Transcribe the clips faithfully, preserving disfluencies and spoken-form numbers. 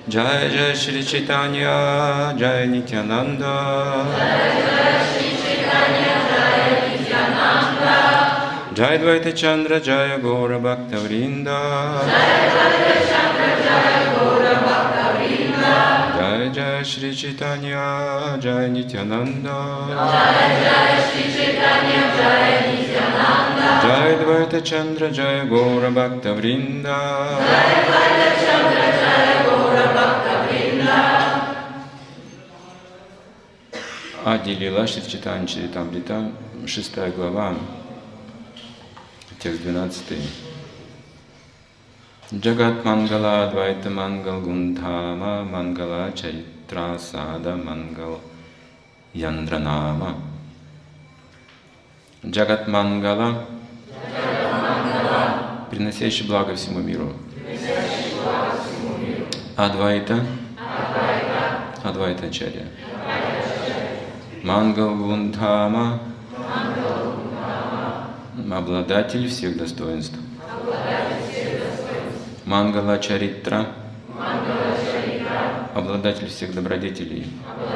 Jai Jai Shri Chaitanya, Jai Nityananda. Jai Dvaita Chandra, Jai Gaura Bhakta Vrinda. Jai Jai Shri Chaitanya, Jai Nityananda. Jai Dvaita Chandra, Jai Gaura Bhakta Vrinda. Ади Лила Шри Чайтанья Чаритамрита, шестая глава, текст двенадцатый. Джагат Мангала Адвайта Мангал Гундхама Мангала Чайтра Сада Мангал Яндранама. Джагат Мангала, приносящий благо всему миру. Адвайта, Адвайта Ачарья. Мангал Гундхама, обладатель всех достоинств. Мангала Чаритра, обладатель всех добродетелей.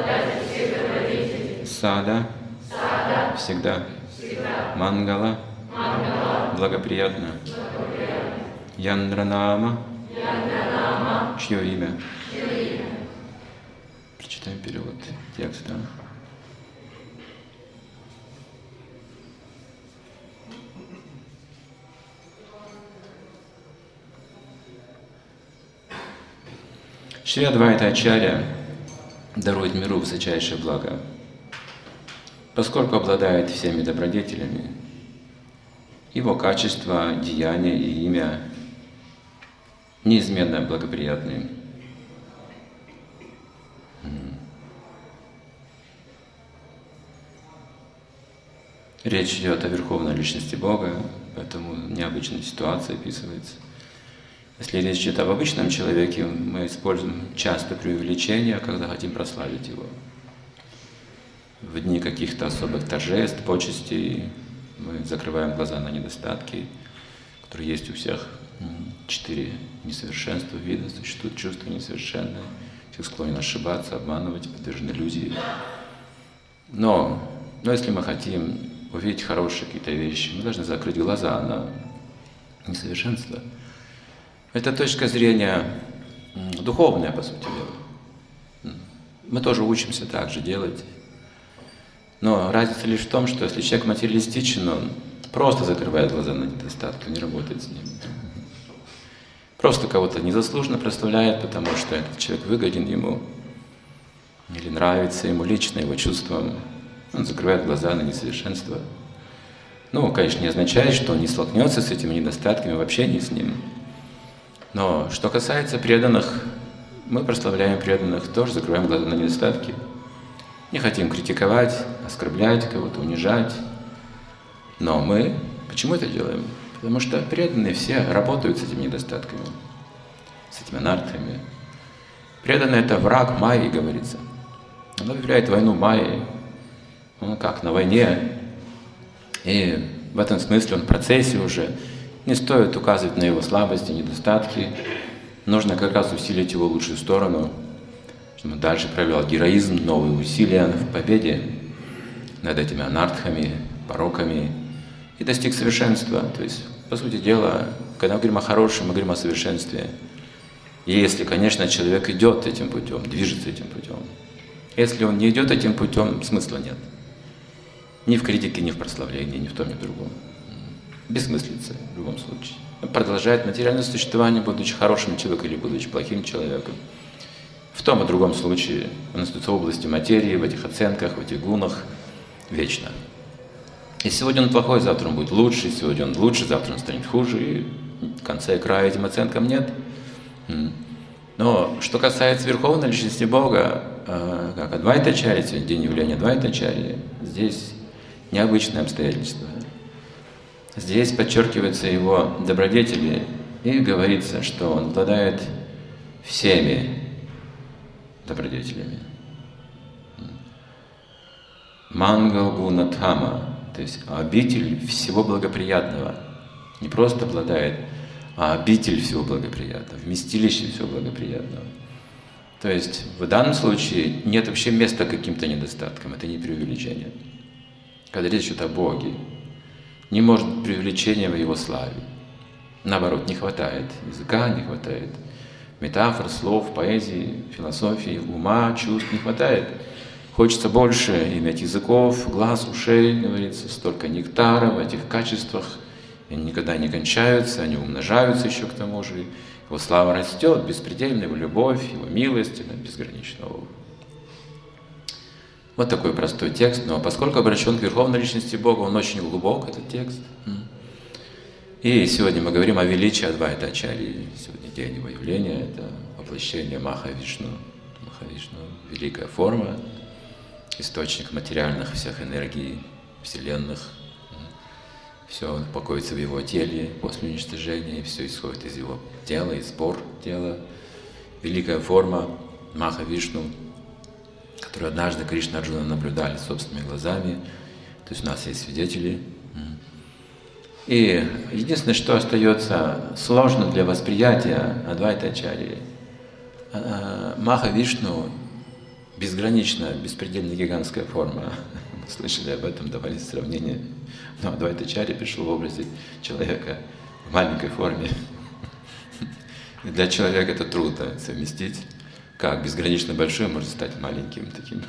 Сада, всегда. Мангала, благоприятно. Яндранама, чье имя? Прочитаем перевод текста. Шри Адвайта Ачарья дарует миру высочайшее благо, поскольку обладает всеми добродетелями. Его качество, деяния и имя неизменно благоприятны. Речь идет о верховной личности Бога, поэтому необычная ситуация описывается. Если речь идет об обычном человеке, мы используем часто преувеличения, когда хотим прославить его. В дни каких-то особых торжеств, почестей мы закрываем глаза на недостатки, которые есть у всех. Четыре несовершенства вида, существует чувство несовершенное, всех склонен ошибаться, обманывать, подвержены иллюзии. Но, но если мы хотим увидеть хорошие какие-то вещи, мы должны закрыть глаза на несовершенство. Это точка зрения духовная, по сути дела. Мы тоже учимся так же делать. Но разница лишь в том, что если человек материалистичен, он просто закрывает глаза на недостатки, не работает с ним. Просто кого-то незаслуженно прославляет, потому что этот человек выгоден ему или нравится ему лично, его чувствам. Он закрывает глаза на несовершенство. Ну, конечно, не означает, что он не столкнется с этими недостатками в общении с ним. Но что касается преданных, мы прославляем преданных, тоже закрываем глаза на недостатки. Не хотим критиковать, оскорблять кого-то, унижать. Но мы почему это делаем? Потому что преданные все работают с этими недостатками, с этими анархами. Преданный — это враг Майи, говорится. Он объявляет войну Майи. Он как на войне. И в этом смысле он в процессе уже. Не стоит указывать на его слабости, недостатки. Нужно как раз усилить его лучшую сторону, чтобы он дальше проявлял героизм, новые усилия в победе над этими анартхами, пороками и достиг совершенства. То есть, по сути дела, когда мы говорим о хорошем, мы говорим о совершенстве. И если, конечно, человек идет этим путем, движется этим путем. Если он не идет этим путем, смысла нет. Ни в критике, ни в прославлении, ни в том, ни в другом. Бессмыслица в любом случае. Продолжает материальное существование, будучи хорошим человеком или будучи плохим человеком. В том и другом случае он остается в области материи, в этих оценках, в этих гунах вечно. И сегодня он плохой, завтра он будет лучше, сегодня он лучше, завтра он станет хуже, и конца и края этим оценкам нет. Но что касается верховной личности Бога, как Адвайта Ачарья, сегодня день явления Адвайта Ачарьи, здесь необычное обстоятельство. Здесь подчеркиваются его добродетели и говорится, что он обладает всеми добродетелями. Мангал Гунатхама, то есть обитель всего благоприятного. Не просто обладает, а обитель всего благоприятного, вместилище всего благоприятного. То есть в данном случае нет вообще места каким-то недостаткам, это не преувеличение. Когда речь идет о Боге, не может быть преувеличения в Его славе. Наоборот, не хватает языка, не хватает метафор, слов, поэзии, философии, ума, чувств, не хватает. Хочется больше иметь языков, глаз, ушей, говорится, столько нектара в этих качествах. Они никогда не кончаются, они умножаются еще к тому же. Его слава растет, беспредельная его любовь, его милость, она безгранична. Вот такой простой текст, но поскольку обращен к Верховной Личности Бога, он очень глубок, этот текст. И сегодня мы говорим о величии Адвайта Ачарьи. Сегодня день его явления, это воплощение Маха-Вишну. Маха-Вишну – великая форма, источник материальных всех энергий, вселенных. Все покоится в его теле после уничтожения, и все исходит из его тела, из спор тела. Великая форма Маха-Вишну, которую однажды Кришна и Арджуна наблюдали собственными глазами. То есть у нас есть свидетели. И единственное, что остается сложно для восприятия Адвайта Ачарьи, Маха-Вишну безграничная, беспредельно гигантская форма. Мы слышали об этом, давали сравнение. Но Адвайта Ачарья пришел в образе человека в маленькой форме. И для человека это трудно совместить. Как безгранично большой может стать маленьким таким.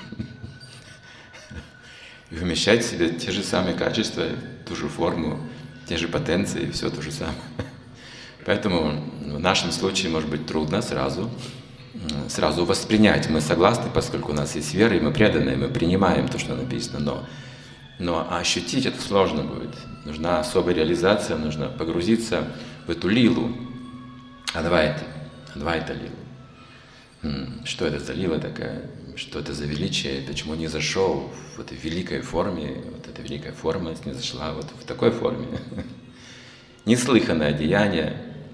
И вмещать в себе те же самые качества, ту же форму, те же потенции, все то же самое. Поэтому в нашем случае может быть трудно сразу, сразу воспринять. Мы согласны, поскольку у нас есть вера, и мы преданные, мы принимаем то, что написано, но, но ощутить это сложно будет. Нужна особая реализация, нужно погрузиться в эту лилу Адвайты, Адвайта лилу. Что это за лила такая? Что это за величие? Почему не зашел в этой великой форме? Вот эта великая форма не зашла вот в такой форме. Неслыханное деяние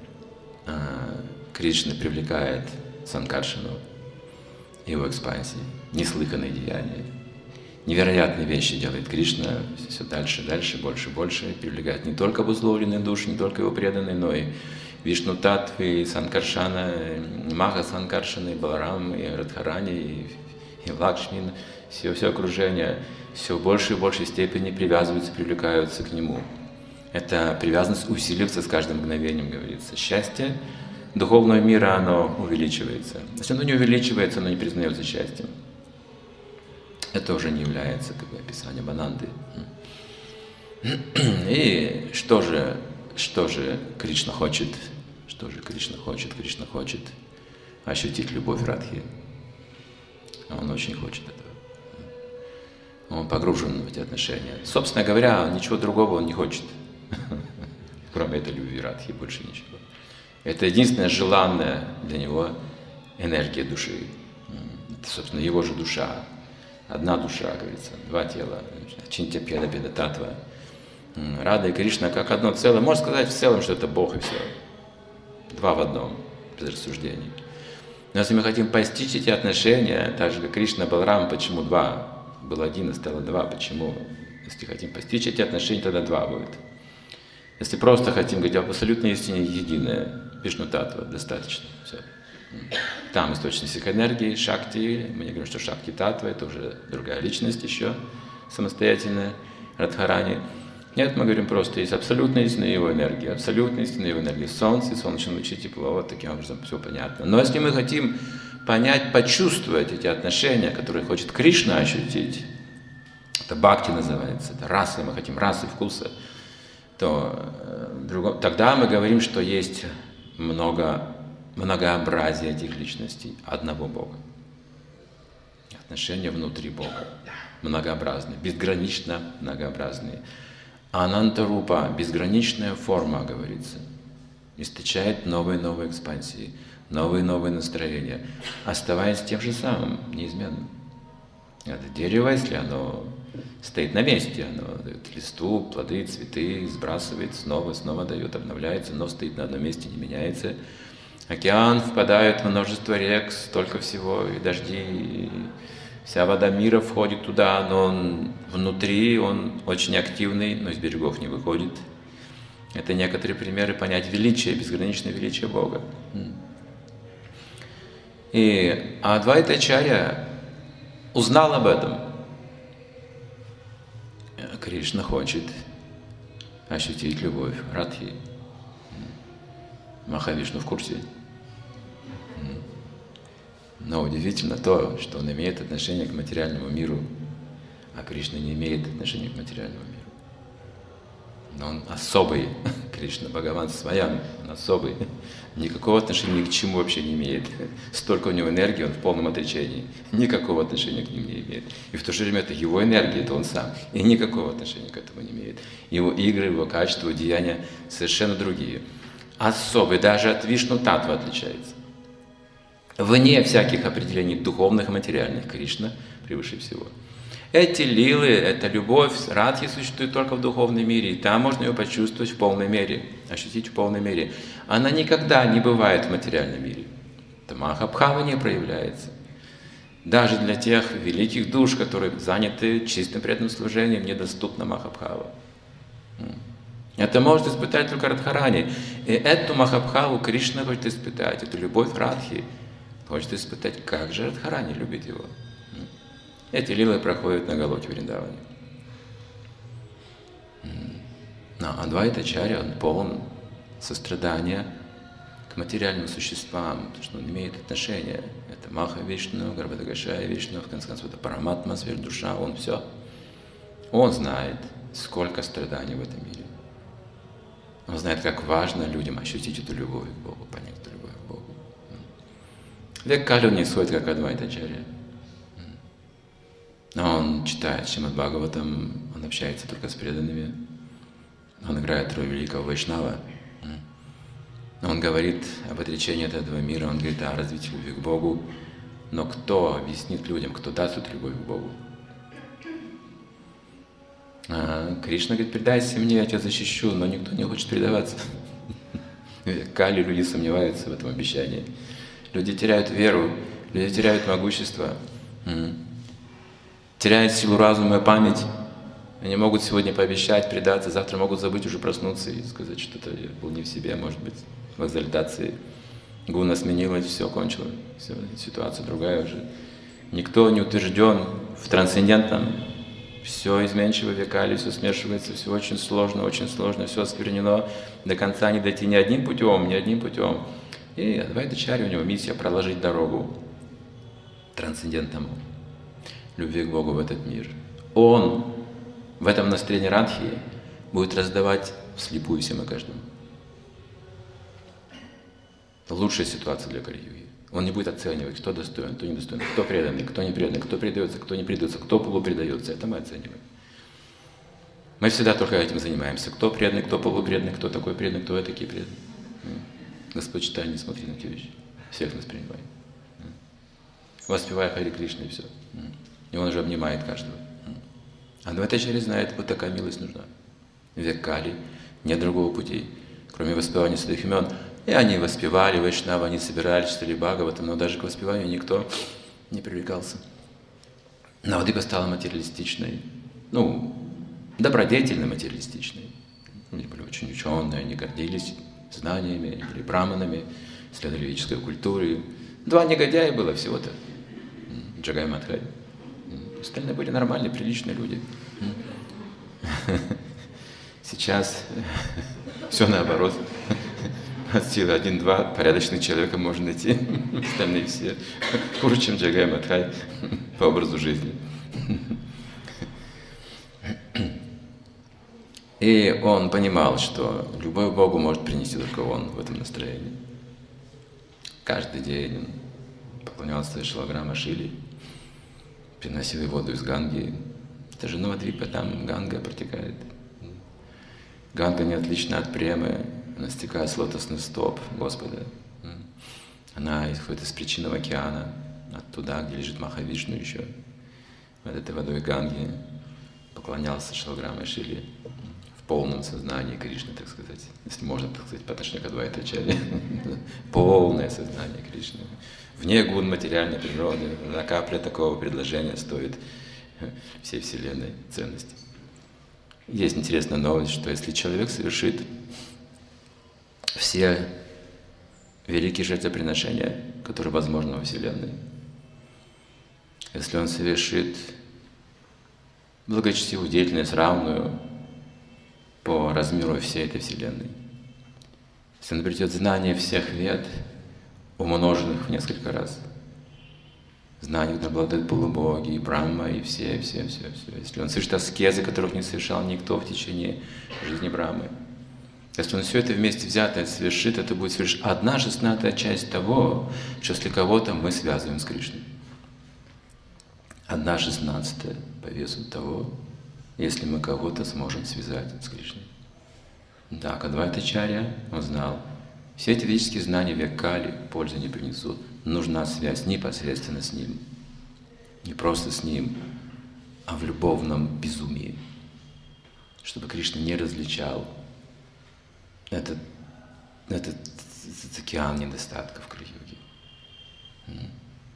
Кришна привлекает Санкаршану и его экспансии. Неслыханное деяние. Невероятные вещи делает Кришна все дальше, дальше, больше, больше. Привлекает не только обусловленные души, не только его преданные, но и Вишну Татвы, и Санкаршана, и Маха Санкаршана, и Баларам, и Радхарани, и, и Лакшмин, все, все окружение, все в большей и большей степени привязываются, привлекаются к нему. Эта привязанность усиливается с каждым мгновением, говорится. Счастье духовного мира, оно увеличивается. Если оно не увеличивается, оно не признается счастьем. Это уже не является как бы описанием Ананды. И что же, что же Кришна хочет? Что же Кришна хочет? Кришна хочет ощутить любовь Радхи. Он очень хочет этого. Он погружен в эти отношения. Собственно говоря, ничего другого он не хочет, кроме этой любви Радхи, больше ничего. Это единственная желанная для него энергия души. Это, собственно, его же душа. Одна душа, говорится, два тела. Чинтя Педа Педа Татва. Рада и Кришна как одно целое. Можно сказать в целом, что это Бог и все. Два в одном, без рассуждений. Но если мы хотим постичь эти отношения, так же как Кришна, Баларам, почему два? Был один, и стало два. Почему? Если хотим постичь эти отношения, тогда два будет. Если просто хотим говорить об абсолютной истине, единое, Вишну Татва, достаточно. Все. Там источник всех энергий, Шакти. Мы не говорим, что Шакти Татва, это уже другая личность еще, самостоятельная, Радхарани. Нет, мы говорим просто, есть абсолютная истина его энергия, абсолютная истина его энергия, солнце, солнечное лучи, тепло, вот таким образом все понятно. Но если мы хотим понять, почувствовать эти отношения, которые хочет Кришна ощутить, это бхакти называется, это расы, мы хотим расы вкуса, то э, тогда мы говорим, что есть много, многообразие этих личностей одного Бога. Отношения внутри Бога многообразные, безгранично многообразные. Анантарупа, безграничная форма, говорится, источает новые и новые экспансии, новые и новые настроения, оставаясь тем же самым, неизменным. Это дерево, если оно стоит на месте, оно дает листу, плоды, цветы, сбрасывает, снова, снова дает, обновляется, но стоит на одном месте, не меняется. Океан впадает в множество рек, столько всего, и дожди, и вся вода мира входит туда, но он внутри, он очень активный, но из берегов не выходит. Это некоторые примеры понять величие, безграничное величие Бога. И Адвайтачарья узнал об этом. Кришна хочет ощутить любовь Радхи. Махавишну в курсе. Но удивительно то, что он имеет отношение к материальному миру, а Кришна не имеет отношения к материальному миру. Но он особый, Кришна, Бхагаван Сваям, он особый. Никакого отношения ни к чему вообще не имеет. Столько у него энергии, он в полном отречении. Никакого отношения к ним не имеет. И в то же время это его энергия, это он сам. И никакого отношения к этому не имеет. Его игры, его качества, деяния совершенно другие. Особый, даже от Вишну Татва отличается. Вне всяких определений духовных и материальных, Кришна превыше всего. Эти лилы, эта любовь, радхи существует только в духовном мире, и там можно ее почувствовать в полной мере, ощутить в полной мере. Она никогда не бывает в материальном мире. Это Махабхава не проявляется. Даже для тех великих душ, которые заняты чистым преданным служением, недоступна Махабхава. Это может испытать только Радхарани. И эту Махабхаву Кришна хочет испытать, эту любовь Радхи. Хочет испытать, как же Радхарани любит его. Эти лилы проходят на Галоке Вриндаване. Но Адвайтачарья, он полон сострадания к материальным существам, потому что он имеет отношение. Это Маха Вишну, Гарбхадагашая Вишну, в конце концов, это Параматма, сверхдуша, он все. Он знает, сколько страданий в этом мире. Он знает, как важно людям ощутить эту любовь к Богу, понять эту любовь к Богу. Век Кали он не исходит, как Адвайтачарья. Но он читает Шримад Бхагаватам, он общается только с преданными. Он играет роль великого Вайшнава. Он говорит об отречении от этого мира, он говорит о развитии любви к Богу. Но кто объяснит людям, кто даст эту любовь к Богу? А Кришна говорит, предайся мне, я тебя защищу, но никто не хочет предаваться. В Кали люди сомневаются в этом обещании. Люди теряют веру, люди теряют могущество, теряют силу разума и память. Они могут сегодня пообещать, предаться, завтра могут забыть, уже проснуться и сказать, что это я был не в себе, может быть, в экзальтации. Гуна сменилась, все кончилось, все, ситуация другая уже. Никто не утвержден в трансцендентном. Все изменчиво, векали, все смешивается, все очень сложно, очень сложно, все осквернено. До конца не дойти ни одним путем, ни одним путем. И Адвайтачарья, у него миссия проложить дорогу трансцендентному, любви к Богу в этот мир. Он в этом настроении Радхи будет раздавать вслепую всем и каждому. Это лучшая ситуация для Кали-юги. Он не будет оценивать, кто достоин, кто недостоин, кто преданный, кто не преданный, кто предается, кто не предается, кто полупредается. Это мы оцениваем. Мы всегда только этим занимаемся. Кто преданный, кто полупреданный, кто такой преданный, кто такие преданные. Господь, читай, не смотри на эти вещи. Всех нас принимай. Воспевай Хари Кришна и все. И он уже обнимает каждого. А Адвайтачарья знает, вот такая милость нужна. Век Кали, нет другого пути, кроме воспевания святых имен. И они воспевали Вайшнава, они собирались, читали Бхагаватам, но даже к воспеванию никто не привлекался. Навадвипа стала материалистичной, ну, добродетельно материалистичной. Они были очень ученые, они гордились знаниями, они были браманами, исследовали ведической культуры. Два негодяя было всего-то. Джагай и Мадхай. Остальные были нормальные, приличные люди. Сейчас все наоборот. От силы один-два порядочных человека можно найти. Остальные все хуже, чем Джагай и Мадхай по образу жизни. И он понимал, что любовь к Богу может принести только он в этом настроении. Каждый день он поклонялся Шилаграма Шили, приносил ей воду из Ганги. Это же Навадвипа, там Ганга протекает. Ганга не отлична от Премы, она стекает с лотосных стоп Господа. Она исходит из причинного океана, оттуда, где лежит Махавишну еще. Вот этой водой Ганги поклонялся Шилаграма Шили в полном сознании Кришны, так сказать. Если можно, так сказать, по отношению к Адвайтачарье. Полное сознание Кришны. Вне гун материальной природы. На капле такого предложения стоит всей вселенной ценности. Есть интересная новость, что если человек совершит все великие жертвоприношения, которые возможны во Вселенной. Если он совершит благочестивую деятельность, равную по размеру всей этой Вселенной, если он обретет знание всех вед, умноженных в несколько раз, знания, которые обладают полубоги, и Брахма, и все, все, все, все. Если он совершит аскезы, которых не совершал никто в течение жизни Брахмы, если он все это вместе взятое совершит, это будет всего лишь одна шестнадцатая часть того, что если кого-то мы связываем с Кришной. Одна шестнадцатая по весу того, если мы кого-то сможем связать с Кришной. Да, Адвайтачарья, он знал, все эти ведические знания век Кали пользы не принесут. Нужна связь непосредственно с Ним. Не просто с Ним, а в любовном безумии. Чтобы Кришна не различал этот, этот, этот океан недостатков Кали-юги.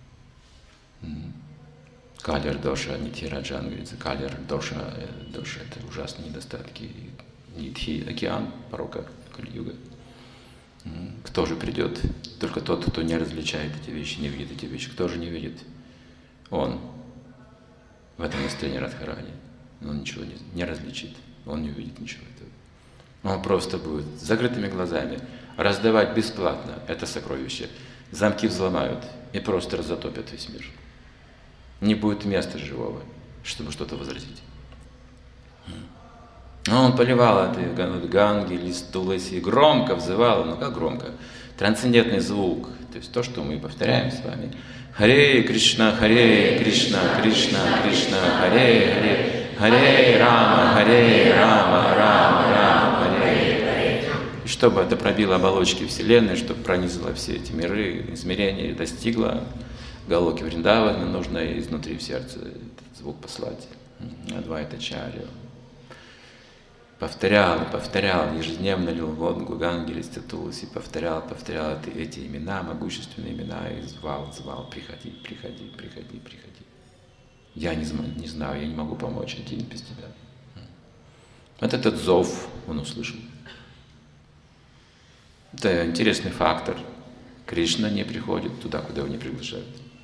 Калер доша, нитхи раджан, говорится, калер доша, доша это ужасные недостатки. Нитхи океан порока Кали-юга. Кто же придет? Только тот, кто не различает эти вещи, не видит эти вещи. Кто же не видит? Он. В этом настроении Радхарани. Он ничего не, не различит. Он не увидит ничего этого. Он просто будет с закрытыми глазами раздавать бесплатно это сокровище. Замки взломают и просто разотопят весь мир. Не будет места живого, чтобы что-то возразить. Он поливал этой ганги, лист туласи, громко взывал, ну как громко? Трансцендентный звук, то есть то, что мы повторяем с вами. Харе Кришна, Харе Кришна, Кришна, Кришна, Харе Харе, Харе Рама, Харе Рама, Рама, Рама, Харе. И чтобы это пробило оболочки Вселенной, чтобы пронизало все эти миры, измерения, и достигло Галоки Вриндавана, нужно изнутри в сердце этот звук послать. Адвайтачарья. Повторял, повторял, ежедневно лил воду Ганги, листья Туласи, повторял, повторял эти, эти имена, могущественные имена, и звал, звал, приходи, приходи, приходи, приходи. Я не, не знаю, я не могу помочь один без тебя. Вот этот зов он услышал. Это интересный фактор. Кришна не приходит туда, куда его не приглашают.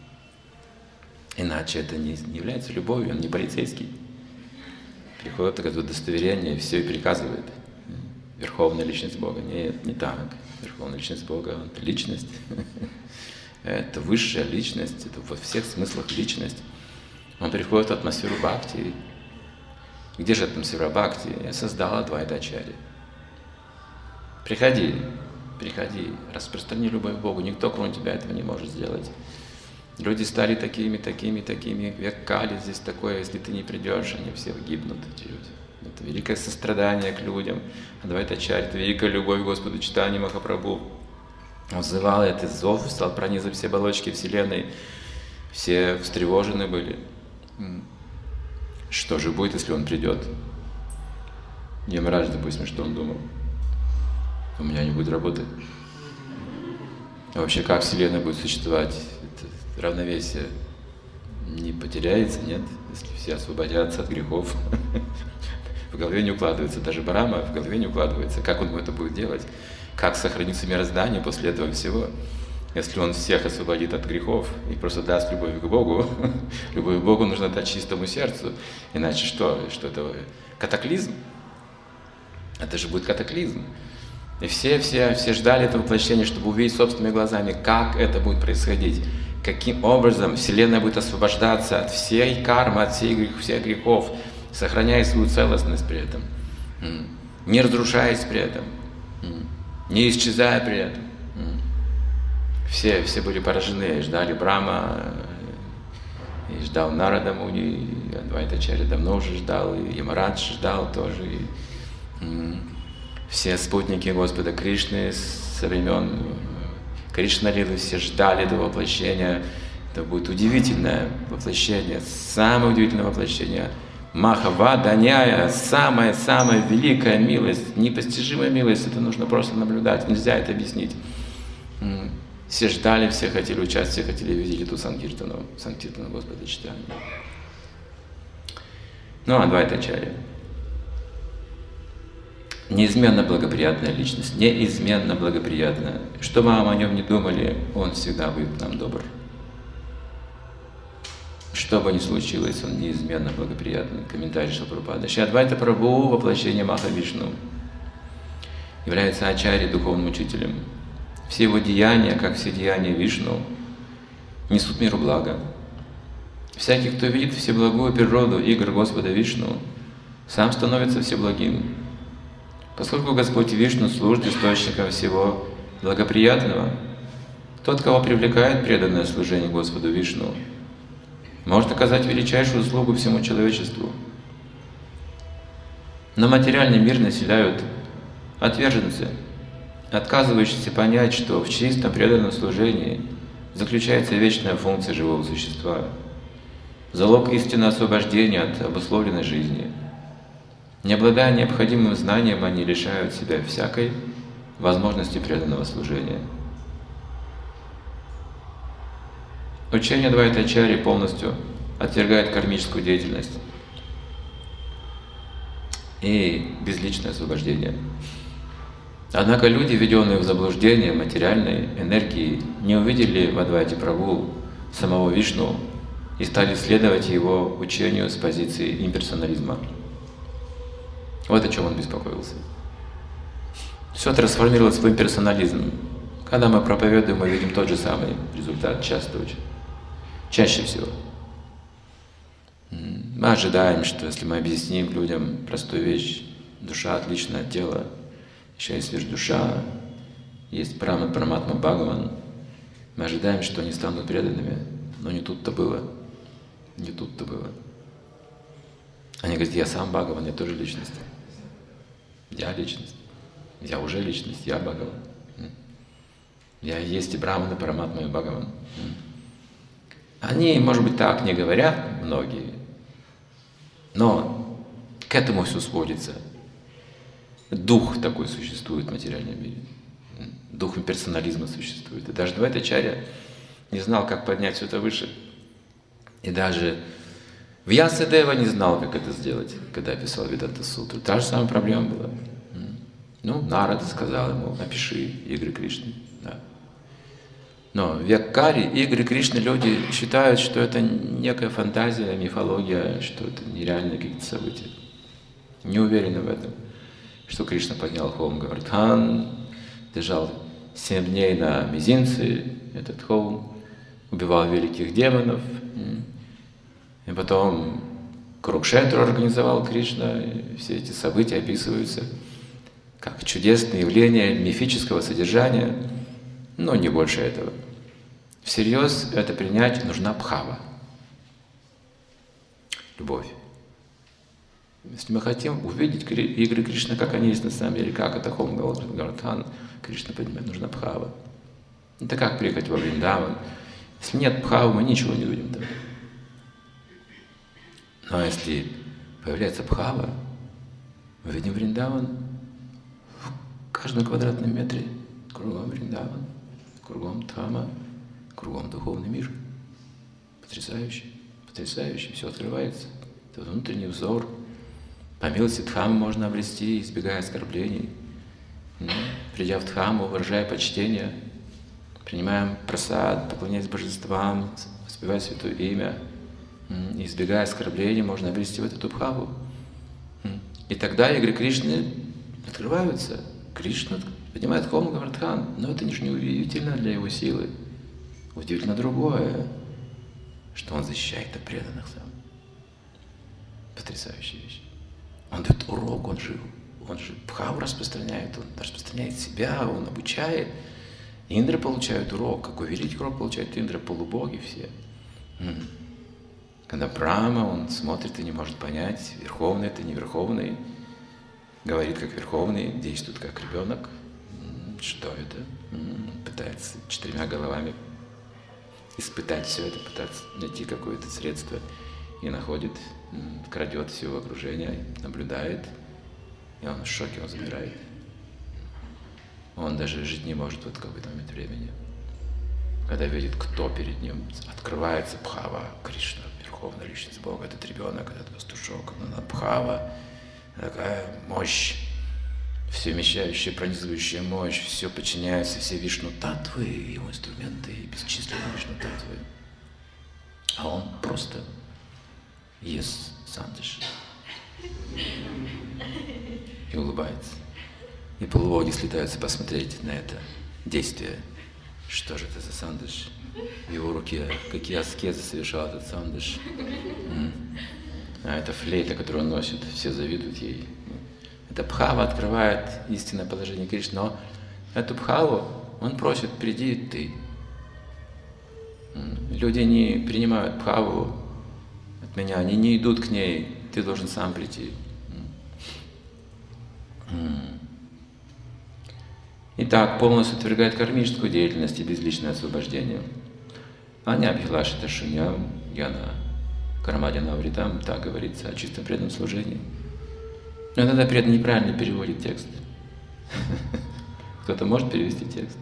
Иначе это не, не является любовью, он не полицейский. Приходит такое удостоверение и все и приказывает. Верховная личность Бога. Нет, не так. Верховная личность Бога – это личность. Это высшая личность, это во всех смыслах личность. Он приходит в атмосферу бхакти. Где же атмосфера бхакти? Я создал Адвайтачарья. Приходи, приходи, распространи любовь к Богу. Никто, кроме тебя, этого не может сделать. Люди стали такими, такими, такими. Век Кали здесь такое, если ты не придешь, они все гибнут, эти люди. Это великое сострадание к людям. Адвайтачарья, это великая любовь к Господу Чайтаньи Махапрабху. Он взывал этот зов, стал пронизывать все оболочки Вселенной. Все встревожены были. Что же будет, если он придет? Ямарадж, допустим, что он думал? У меня не будет работы. А вообще, как Вселенная будет существовать? Это равновесие не потеряется, нет? Если все освободятся от грехов. В голове не укладывается. Даже Брахма в голове не укладывается. Как он это будет делать? Как сохранится мироздание после этого всего? Если он всех освободит от грехов и просто даст любовь к Богу, любовь к Богу нужно дать чистому сердцу. Иначе что? Что это? Катаклизм? Это же будет катаклизм. И все, все, все ждали этого воплощения, чтобы увидеть собственными глазами, как это будет происходить. Каким образом Вселенная будет освобождаться от всей кармы, от всех грехов, всех грехов, сохраняя свою целостность при этом, не разрушаясь при этом, не исчезая при этом. Все, все были поражены, ждали Брахма, и ждал Нарада Муни, и Адвайтачарья давно уже ждал, и Ямарадж ждал тоже. И, все спутники Господа Кришны со времен Кришна-лилы, все ждали этого воплощения. Это будет удивительное воплощение, самое удивительное воплощение. Махаваданяя, самая-самая великая милость, непостижимая милость, это нужно просто наблюдать, нельзя это объяснить. Все ждали, все хотели участвовать, все хотели видеть эту Санкиртану, Санкиртану Господа Чайтаньи. Ну, Адвайтачарья. неизменно благоприятная личность, неизменно благоприятная. Что бы мы о нем не думали, он всегда будет нам добр. Что бы ни случилось, он неизменно благоприятный. Комментарий Шрила Прабхупады. Шри Адвайта Прабху, воплощение Махавишну, является ачарьей, духовным учителем. Все его деяния, как все деяния Вишну, несут миру благо. Всякий, кто видит всеблагую природу игр Господа Вишну, сам становится всеблагим. Поскольку Господь Вишну служит источником всего благоприятного, тот, кого привлекает преданное служение Господу Вишну, может оказать величайшую услугу всему человечеству. Но материальный мир населяют отверженцы, отказывающиеся понять, что в чистом преданном служении заключается вечная функция живого существа, залог истинного освобождения от обусловленной жизни. Не обладая необходимым знанием, они лишают себя всякой возможности преданного служения. Учение Адвайта-ачарьи полностью отвергает кармическую деятельность и безличное освобождение. Однако люди, введенные в заблуждение материальной энергии, не увидели в Адвайте Прабху самого Вишну и стали следовать его учению с позиции имперсонализма. Вот о чем он беспокоился. Все трансформировалось в имперсонализм. Когда мы проповедуем, мы видим тот же самый результат, часто очень. Чаще всего. Мы ожидаем, что если мы объясним людям простую вещь, душа отлична от тела, еще есть лишь душа, есть Брахман, Параматма, Бхагаван, мы ожидаем, что они станут преданными, но не тут-то было. Не тут-то было. Они говорят, я сам Бхагаван, я тоже личность. Я личность. Я уже личность, я Бхагаван. Я есть и Брахман, и Параматма, и Бхагаван. Они, может быть, так не говорят, многие, но к этому все сводится. Дух такой существует в материальном мире. Дух имперсонализма существует. И даже Адвайта-ачарья не знал, как поднять все это выше. И даже Вьясадева не знал, как это сделать, когда писал Веданта-сутру. Та же самая проблема была. Ну, Нарада сказал ему, напиши игры Кришны. Да. Но в век Кали игры Кришны люди считают, что это некая фантазия, мифология, что это нереальные какие-то события. Не уверены в этом. Что Кришна поднял холм Гавардхан, держал семь дней на мизинце этот холм, убивал великих демонов. И потом Курукшетру организовал Кришна. И все эти события описываются как чудесные явления мифического содержания, но не больше этого. Всерьез это принять нужна бхава, любовь. Если мы хотим увидеть игры Кришны, как они есть на самом деле, как это холм Гавардхан, Кришна поднимает, нужна бхава. Это как приехать во Вриндаван. Если нет бхавы, мы ничего не увидим там. Но если появляется бхава, мы видим Вриндаван в каждом квадратном метре, кругом Вриндаван, кругом Дхама, кругом духовный мир. Потрясающе, потрясающе, все открывается. Это внутренний взор. По милости Дхамы можно обрести, избегая оскорблений. Придя в Дхаму, выражая почтение, принимаем прасад, поклоняясь божествам, воспевая святое имя, избегая оскорблений, можно обрести в эту Бхаву. И тогда игры Кришны открываются. Кришна поднимает холм Гавардхан, но это же не удивительно для его силы. Удивительно другое, что он защищает от преданных сам. Потрясающая вещь. Он дает урок, он же, он же Бхаву распространяет, он распространяет себя, он обучает. Индра получает урок. Какой великий урок получает Индра, полубоги все. Когда Брахма, он смотрит и не может понять, верховный это, не верховный, говорит как верховный, действует как ребенок. Что это? Пытается четырьмя головами испытать все это, пытаться найти какое-то средство и находит, крадет все окружение, наблюдает, и он в шоке, он замирает. Он даже жить не может вот в какой-то момент времени. Когда видит, кто перед ним, открывается Бхава, Кришна, Верховная Личность Бога, этот ребенок, этот пастушок, она Бхава, такая мощь. все вмещающая, пронизывающая мощь, все подчиняется, все Вишну-татвы, его инструменты, бесчисленные Вишну-татвы. А он просто ест сандвич и улыбается. И полубоги слетаются посмотреть на это действие. Что же это за сандвич в его руке? Какие аскезы совершал этот сандвич? А это флейта, которую он носит, все завидуют ей. Эта бхава открывает истинное положение Кришны, но эту бхаву он просит: приди ты. Люди не принимают бхаву от меня, они не идут к ней, ты должен сам прийти. Итак, полностью отвергает кармическую деятельность и безличное освобождение. Аня Абхилашита Шуньям Яна Кармадина Вритам, так говорится о чистом преданном служении. Но иногда преданный неправильно переводит текст. Кто-то может перевести текст?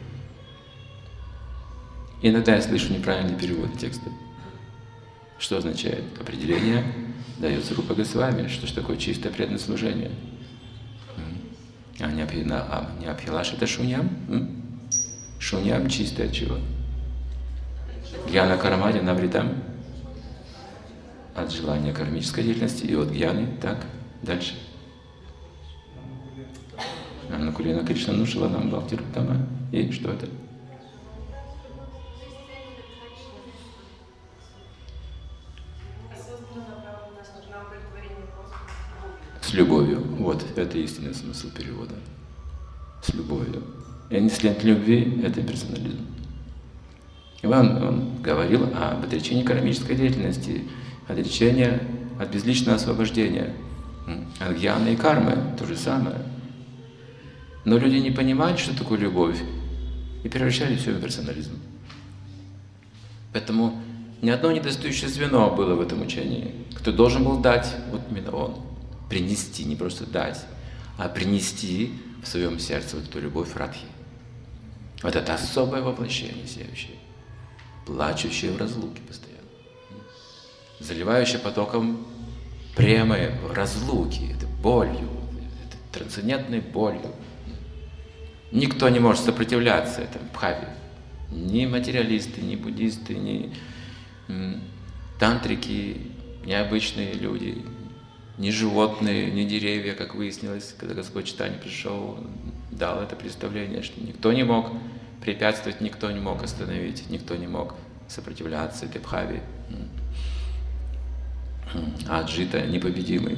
Иногда я слышу неправильный перевод текста. Что означает? Определение дается Рупа Госвами, что ж такое чистое преданное служение. А не Абхилаша это шуньям? Шуньям чистое от чего? Гьяна Кармади Навритам от желания кармической деятельности и от гьяны. Так, дальше. Анукулина Кришна Нушила нам Бхакти Руптама. И что это? С любовью. Вот, это истинный смысл перевода. С любовью. И если нет любви, это персонализм. Иван он говорил об отречении кармической деятельности, отречение от безличного освобождения, от гьяны и кармы, то же самое. Но люди не понимали, что такое любовь, и превращали все в персонализм. Поэтому ни одно недостающее звено было в этом учении. Кто должен был дать, вот именно он. Принести, не просто дать, а принести в своем сердце вот эту любовь Радхи. Вот это особое воплощение сияющее, плачущее в разлуке постоянно, заливающее потоком премы разлуки, это болью, это трансцендентной болью. Никто не может сопротивляться этому бхаве. Ни материалисты, ни буддисты, ни тантрики, ни обычные люди, ни животные, ни деревья, как выяснилось, когда Господь Чайтанья пришел, дал это представление, что никто не мог препятствовать, никто не мог остановить, никто не мог сопротивляться этой бхаве. А Аджита непобедимый.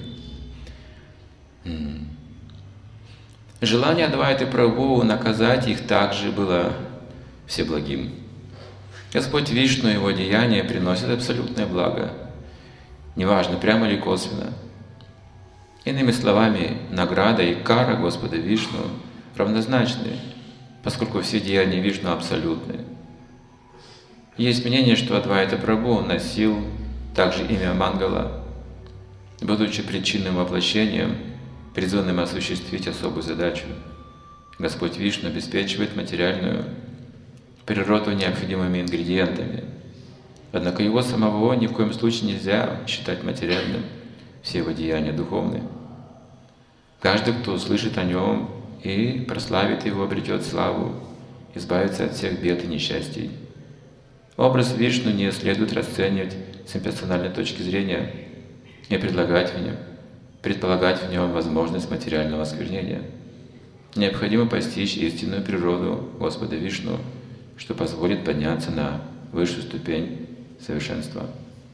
Желание Адвайты Прабху наказать их также было всеблагим. Господь Вишну и его деяния приносят абсолютное благо, неважно, прямо или косвенно. Иными словами, награда и кара Господа Вишну равнозначны, поскольку все деяния Вишну абсолютны. Есть мнение, что Адвайта Прабху носил также имя Мангала, будучи причинным воплощением, призванным осуществить особую задачу. Господь Вишну обеспечивает материальную природу необходимыми ингредиентами. Однако его самого ни в коем случае нельзя считать материальным, все его деяния духовны. Каждый, кто услышит о нем и прославит его, обретет славу, избавится от всех бед и несчастий. Образ Вишну не следует расценивать с имперсональной точки зрения и предлагать в нем, предполагать в нем возможность материального осквернения. Необходимо постичь истинную природу Господа Вишну, что позволит подняться на высшую ступень совершенства.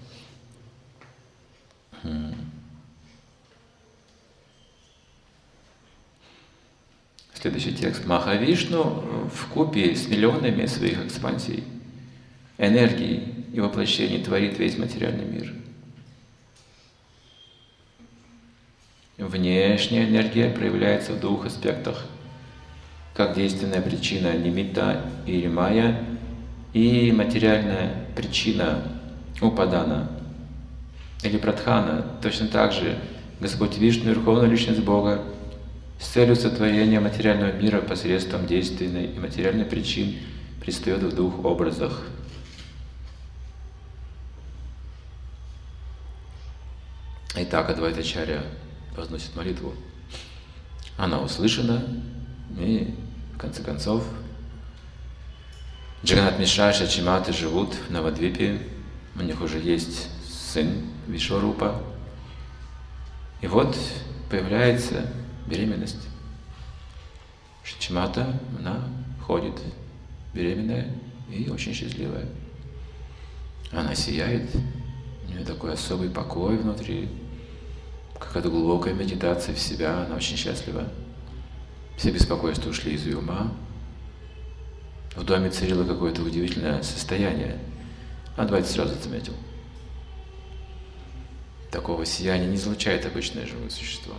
Следующий текст. Махавишну вкупе с миллионами своих экспансий, энергий и воплощений творит весь материальный мир. Внешняя энергия проявляется в двух аспектах, как действенная причина нимитта или майя и материальная причина упадана или прадхана. Точно так же Господь Вишну, Верховная Личность Бога, с целью сотворения материального мира посредством действенной и материальной причин предстает в двух образах. Итак, Адвайтачарья возносит молитву. Она услышана, и в конце концов Джаганнат Мишра и Шачимата живут в Навадвипе, у них уже есть сын Вишварупа. И вот появляется беременность. Шачимата, она ходит беременная и очень счастливая. Она сияет, у нее такой особый покой внутри, какая-то глубокая медитация в себя, она очень счастлива. Все беспокойства ушли из ее ума. В доме царило какое-то удивительное состояние. Адвайта сразу заметил. Такого сияния не излучает обычное живое существо.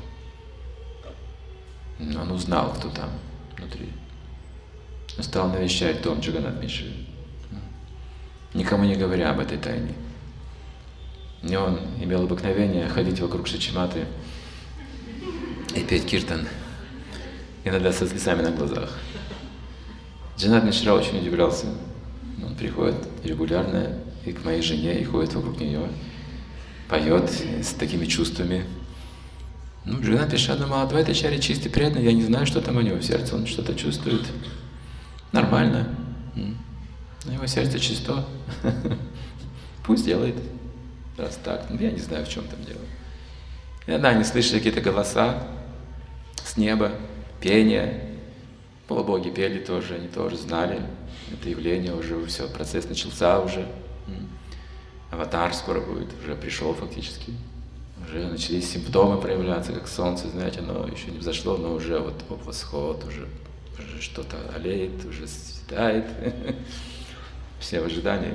Он узнал, кто там внутри. Он стал навещать дом Джаганнат Мишры, никому не говоря об этой тайне. И он имел обыкновение ходить вокруг Шачиматы и петь киртан, иногда со слезами на глазах. Джаганнат Мишра очень удивлялся. Он приходит регулярно и к моей жене, и ходит вокруг нее, поет с такими чувствами. Ну, Джаганнат Мишра думал, Адвайтачарья чистый, преданный, я не знаю, что там у него в сердце, он что-то чувствует. Нормально. Но его сердце чисто. Пусть делает. Раз так, ну, я не знаю, в чем там дело. Иногда они слышали какие-то голоса с неба, пение. Полубоги пели тоже, они тоже знали это явление, уже все, процесс начался уже. Аватар скоро будет, уже пришел фактически. Уже начались симптомы проявляться, как солнце, знаете, оно еще не взошло, но уже вот восход, уже, уже что-то олеет, уже светает. Все в ожидании.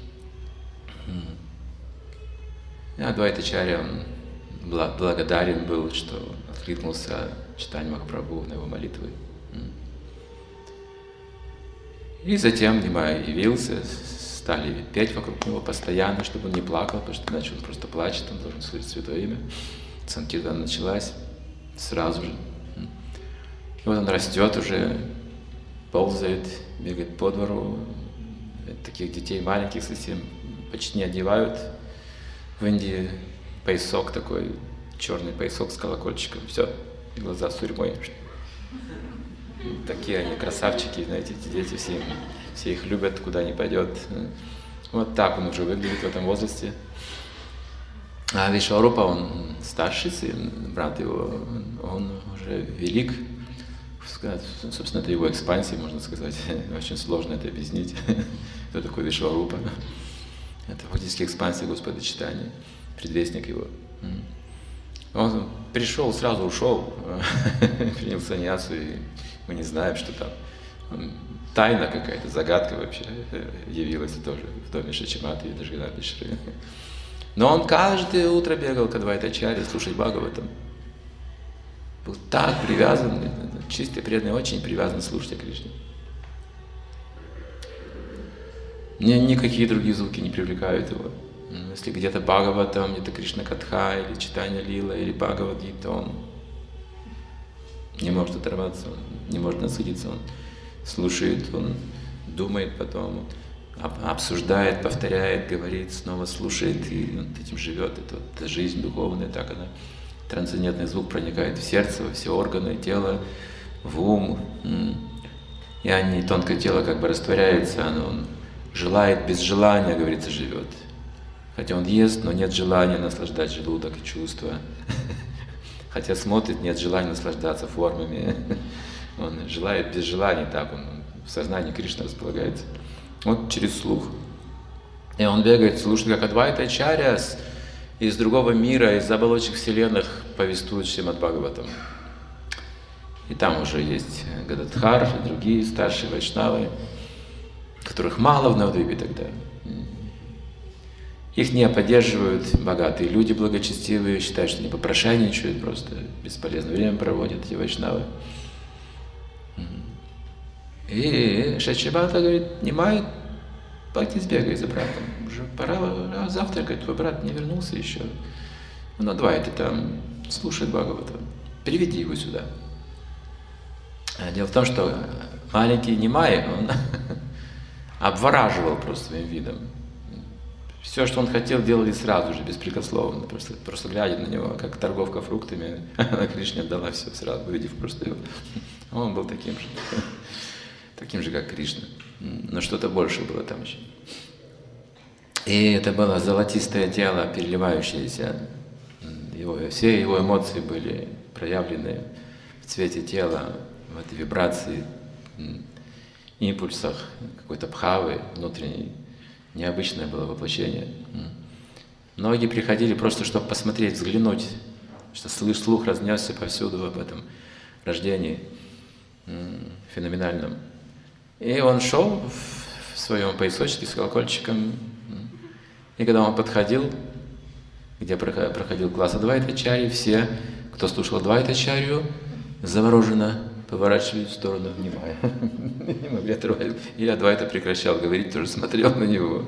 И Адвайтачарья, он благодарен был, что откликнулся Чайтанья Махапрабху на его молитвы. И затем Нимай явился, стали петь вокруг него постоянно, чтобы он не плакал, потому что иначе он просто плачет, он должен слышать святое имя. Санкиртана началась сразу же. И вот он растет уже, ползает, бегает по двору. Таких детей маленьких совсем почти не одевают. В Индии поясок такой, черный поясок с колокольчиком, все, и глаза с сурьмой. Такие они красавчики, знаете, эти дети, все, все их любят, куда ни пойдет. Вот так он уже выглядит в этом возрасте. А Вишварупа, он старший сын, брат его, он уже велик. Собственно, это его экспансия, можно сказать. Очень сложно это объяснить. Кто такой Вишварупа? Это фактически экспансия Господа Чайтаньи, предвестник его. Он пришел, сразу ушел, принял саньясу, и мы не знаем, что там. Тайна какая-то, загадка вообще явилась тоже в доме Шачиматы и Джаганнат Мишры. Но он каждое утро бегал к Адвайтачарье слушать Бхагаватам. Был так привязан, чистый преданный, очень привязан слушать о Кришне. Никакие другие звуки не привлекают его. Если где-то Бхагаватам, где-то Кришна Катха, или Чайтанья Лила, или Бхагавад-гита, он не может оторваться, он не может насытиться, он слушает, он думает потом, обсуждает, повторяет, говорит, снова слушает, и он этим живет. Это вот жизнь духовная, так она, трансцендентный звук проникает в сердце, во все органы тела, в ум. И они, тонкое тело как бы растворяется, оно, он желает без желания, говорится, живет. Хотя он ест, но нет желания наслаждать желудок и чувства. Хотя смотрит, нет желания наслаждаться формами. Он желает без желания, так он в сознании Кришны располагается. Вот через слух. И он бегает, слушает, как Адвайтачарья из другого мира, из оболочек вселенных повествует Шримад Бхагаватам. И там уже есть Гададхар и другие старшие вайшнавы, которых мало в Навадвипе тогда. Их не поддерживают богатые люди благочестивые, считают, что они попрошайничают, просто бесполезное время проводят эти вайшнавы. И Шачимата говорит, Нимай, пойди сбегай за братом, уже пора завтракать, твой брат не вернулся еще. Ну, Адвайта там слушает Бхагаватам, приведи его сюда. Дело в том, что маленький Нимай, он обвораживал просто своим видом. Все, что он хотел, делали сразу же, беспрекословно. Просто, просто глядя на него, как торговка фруктами, она Кришне отдала все сразу, увидев просто его. А он был таким же, таким же, как Кришна. Но что-то больше было там еще. И это было золотистое тело, переливающееся. Его, все его эмоции были проявлены в цвете тела, в этой вибрации, импульсах, какой-то бхавы внутренней. Необычное было воплощение. Многие приходили просто, чтобы посмотреть, взглянуть, что слух, слух разнесся повсюду об этом рождении феноменальном. И он шел в своем поясочке с колокольчиком, и когда он подходил, где проходил класс Адвайта-ачарьи, все, кто слушал Адвайта-ачарью, завороженно поворачивались в сторону, внимая. Не могли отрывать. И Адвайта прекращал говорить, тоже смотрел на него.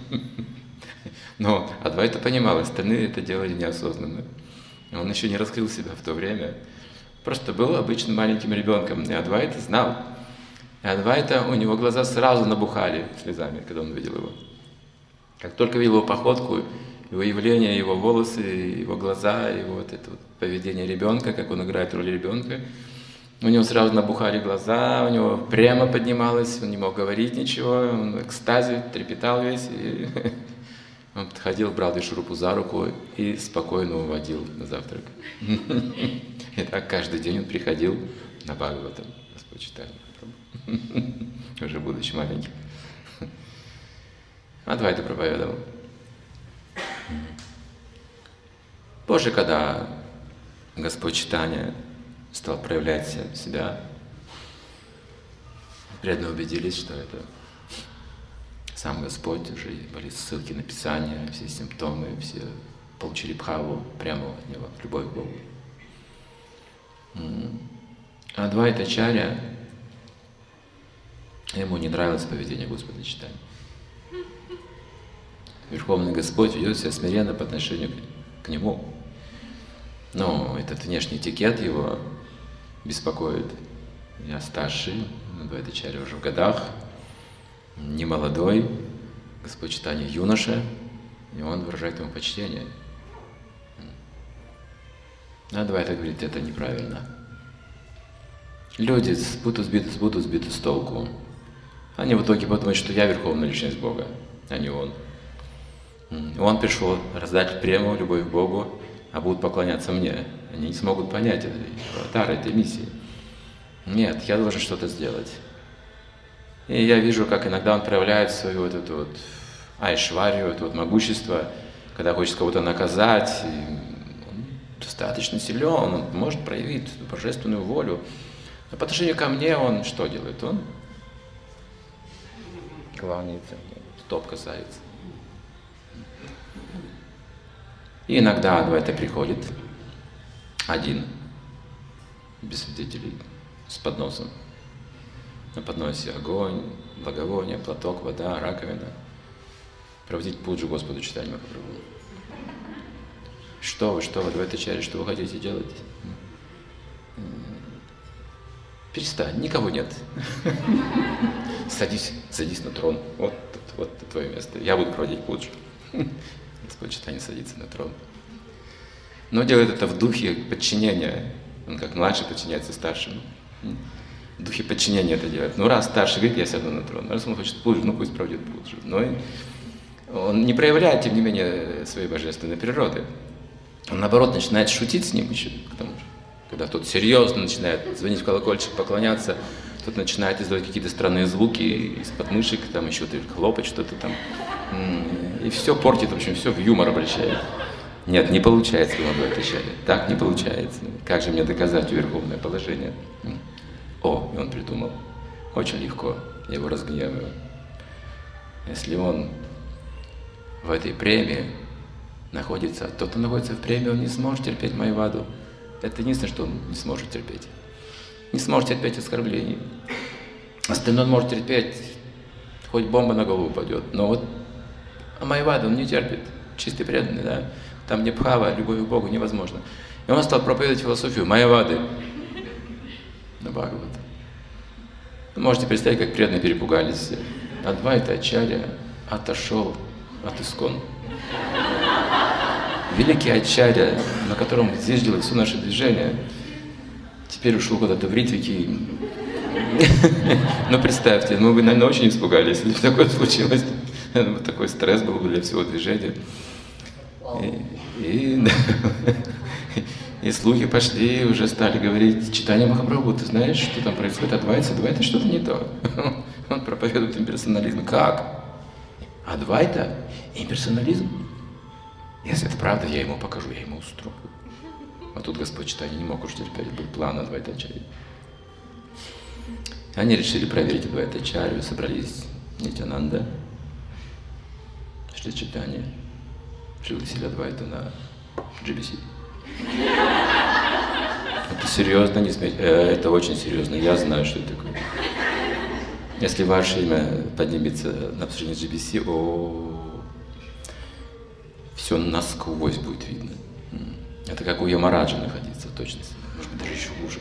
Но Адвайта понимал, остальные это делали неосознанно. Он еще не раскрыл себя в то время. Просто был обычным маленьким ребенком. И Адвайта знал. И Адвайта, у него глаза сразу набухали слезами, когда он видел его. Как только видел его походку, его явление, его волосы, его глаза, его вот это вот поведение ребенка, как он играет роль ребенка, у него сразу набухали глаза, у него прямо поднималось, он не мог говорить ничего, он в экстазе трепетал весь. И он подходил, брал Вишварупу за руку и спокойно уводил на завтрак. И так каждый день он приходил на Бхагаватам, Господь читальник, уже будучи маленьким. Адвайта проповедовал. Позже, когда Господь читания стал проявлять себя, преданные убедились, что это сам Господь, уже были ссылки на Писание, все симптомы, все получили бхаву прямо от Него, любовь к Богу. Адвайта-ачарья, ему не нравилось поведение Господа читания. Верховный Господь ведет себя смиренно по отношению к Нему. Но этот внешний этикет его беспокоит. Я старший, Адвайта-ачарья уже в годах, не молодой, Господь читания юноша, и он выражает ему почтение. Адвайта говорит, это неправильно. Люди будут сбиты, будут сбиты с толку. Они в итоге подумают, что я верховная личность Бога, а не он. Он пришел раздать прему, любовь к Богу, а будут поклоняться мне. Они не смогут понять этой аватара, этой миссии. Нет, я должен что-то сделать. И я вижу, как иногда он проявляет свою вот эту вот айшварью, это вот могущество, когда хочет кого-то наказать. Он достаточно силен, он может проявить божественную волю. Но по отношению ко мне он что делает? Он кланяется, стоп касается. И иногда Адвайта приходит один, без свидетелей, с подносом. На подносе огонь, благовоние, платок, вода, раковина. Проводить пуджу Господу читания Махапрабху. Что вы, что вы, Адвайта-ачарья, что вы хотите делать? Перестань, никого нет. Садись, садись на трон. Вот, вот твое место. Я буду проводить пуджу. Господь читания садится на трон. Но делает это в духе подчинения. Он как младший подчиняется старшему. В духе подчинения это делает. Ну раз старший говорит, я сяду на трон. Раз он хочет пуджу, ну пусть проводит пуджу. Но он не проявляет, тем не менее, своей божественной природы. Он, наоборот, начинает шутить с ним еще, к тому же. Когда тот серьезно начинает звонить в колокольчик, поклоняться, тот начинает издавать какие-то странные звуки из подмышек, там еще хлопать что-то там. И все портит, в общем, все в юмор обращает. Нет, не получается, вы могли отвечать. Так не получается. Как же мне доказать верховное положение? О, и он придумал. Очень легко. Я его разгневаю. Если он в этой премии находится, тот, кто находится в премии, он не сможет терпеть Майяваду. Это единственное, что он не сможет терпеть. Не сможет терпеть оскорблений. Остальное он может терпеть, хоть бомба на голову упадет. Но вот а Майяваду он не терпит. Чистый преданный, да? Там не бхава, любовь к Богу невозможно. И он стал проповедовать философию Майявады на Бхагавата. Вы можете представить, как преданные перепугались. Адвайта-ачарья отошел от Искон. Великий Ачарья, на котором зиждилось все наше движение, теперь ушел куда-то в Ритвики. Ну, представьте, мы бы, наверное, очень испугались, если бы такое случилось. Такой стресс был бы для всего движения. И, и, и слухи пошли, уже стали говорить: читание Махапрабху, ты знаешь, что там происходит? Адвайта, Адвайта что-то не то. Он проповедует имперсонализм. Как? Адвайта? Имперсонализм? Если это правда, я ему покажу, я ему устрою. А тут Господь читание не мог уж терпеть, был план Адвайта Ачарьи. Они решили проверить Адвайта Ачарью, собрались Нитьянанда, Шри Чайтанья, пригласили Адвайту на джи би си. Это серьезно, не смейте. Это очень серьезно, я знаю, что это такое. Если ваше имя поднимется на обсуждение джи би си, о, все насквозь будет видно. Это как у Ямараджа находиться в точности, может быть, даже еще хуже.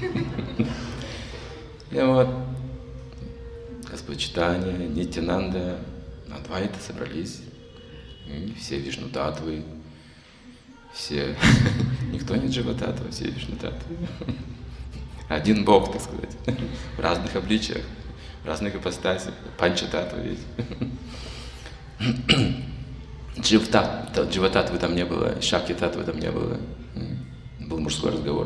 И вот Господь Чайтанья, Нитьянанда, Адвайта собрались, и все Вишну-татвы, все, никто не Джива-татва, все Вишну-татвы. Один Бог, так сказать, в разных обличиях, в разных ипостасях, Панча-татва есть. Джива-татвы там не было, Шакти-татвы там не было, был мужской разговор.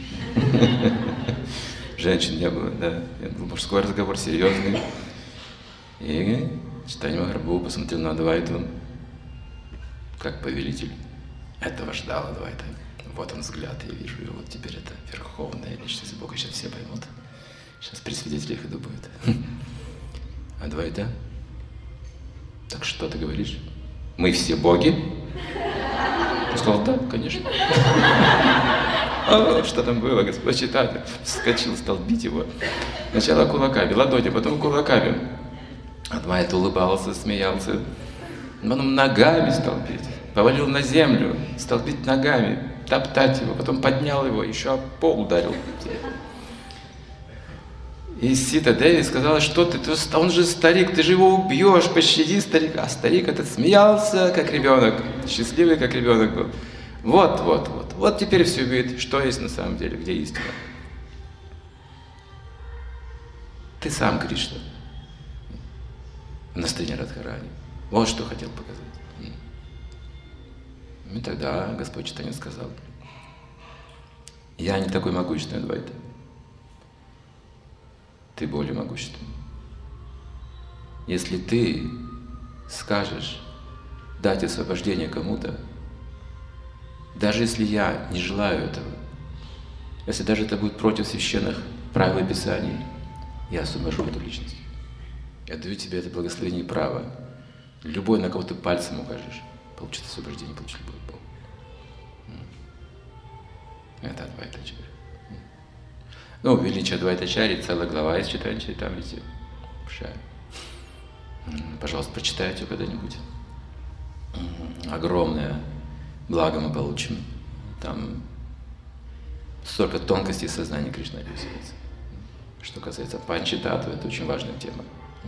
Женщин не было, да, это был мужской разговор, серьезный. И Чайтанья Махапрабху посмотрел на Адвайту как повелитель. Этого ждал Адвайта. Вот он взгляд, я вижу его. Вот теперь это верховная личность Бога. Сейчас все поймут. Сейчас при свидетелях это будет. Адвайта, так что ты говоришь? Мы все боги? Он сказал: да, конечно. А, что там было, Господь Чайтанья? Вскочил, стал бить его. Сначала кулаками, ладони, потом кулаками. Адвайта улыбался, смеялся. Потом ногами стал бить. Повалил на землю, стал бить ногами, топтать его, потом поднял его, еще об пол ударил. И Сита Деви сказала: что ты, он же старик, ты же его убьешь, пощади старика. А старик этот смеялся, как ребенок, счастливый, как ребенок был. Вот, вот, вот, вот теперь все видит, что есть на самом деле, где истина. Ты сам, Кришна, в Настрине Радхарани. Вот что хотел показать. И тогда Господь Чайтанья сказал: я не такой могущественный, Адвайта. Ты более могущественный. Если ты скажешь дать освобождение кому-то, даже если я не желаю этого, если даже это будет против священных правил и писаний, я освобожу эту личность. Я даю тебе это благословение и право. Любой, на кого ты пальцем укажешь, получит освобождение, получит любовь к Богу. Это Адвайта Ачарья. Ну, величие Адвайта Ачарьи, целая глава из Чайтанья Чаритамрити. Пожалуйста, прочитайте ее когда-нибудь. Огромное благо мы получим. Там столько тонкостей сознания Кришны описывается. Что касается Панчи-татвы, это очень важная тема.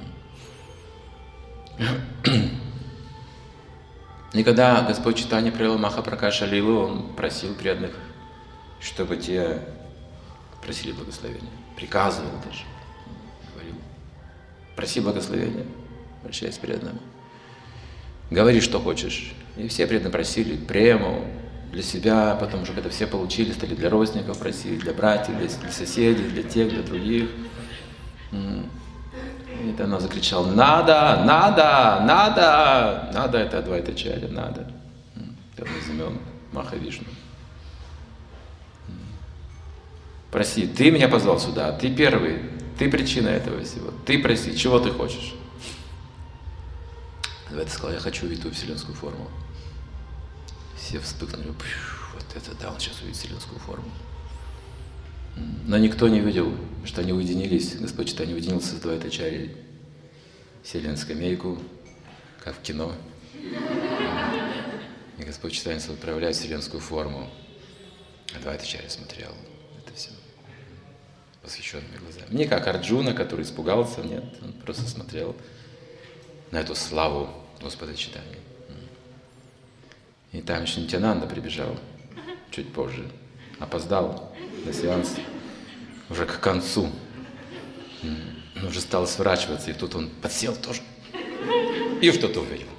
И когда Господь Чайтанья привел Махапракаша Лилу, он просил преданных, чтобы те просили благословения. Приказывал даже. Говорил: проси благословения, обращаясь к преданным. Говори, что хочешь. И все преданные просили прему для себя, потом уже, когда все получили, стали для родственников просить, для братьев, для, для соседей, для тех, для других. И тогда она закричала: надо, надо, надо, надо, это Адвайта Ачарья, надо. Это знамен Махавишну. Проси, ты меня позвал сюда, ты первый, ты причина этого всего, ты проси, чего ты хочешь. Адвайта сказал: я хочу увидеть ту вселенскую форму. Все вспыхнули: вот это да, он сейчас увидит вселенскую форму. Но никто не видел, что они уединились, Господь Чайтанья уединился с Адвайта Ачарьей, сели на скамейку, как в кино. И Господь Чайтанья отправляет вселенскую форму. Адвайта Ачарья смотрел это все восхищенными глазами. Не как Арджуна, который испугался, нет, он просто смотрел на эту славу Господа Чайтаньи. И там еще Нитьянанда прибежал чуть позже. Опоздал на сеанс уже к концу. Он уже стал сворачиваться, и тут он подсел тоже. И что-то увидел.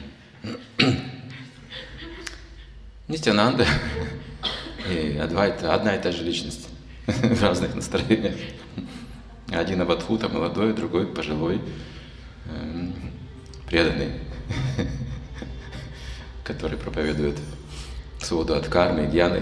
Нитьянанда и Адвайта одна и та же личность в разных настроениях. Один Авадхута, молодой, другой пожилой, преданный, который проповедует свободу от кармы и гьяны.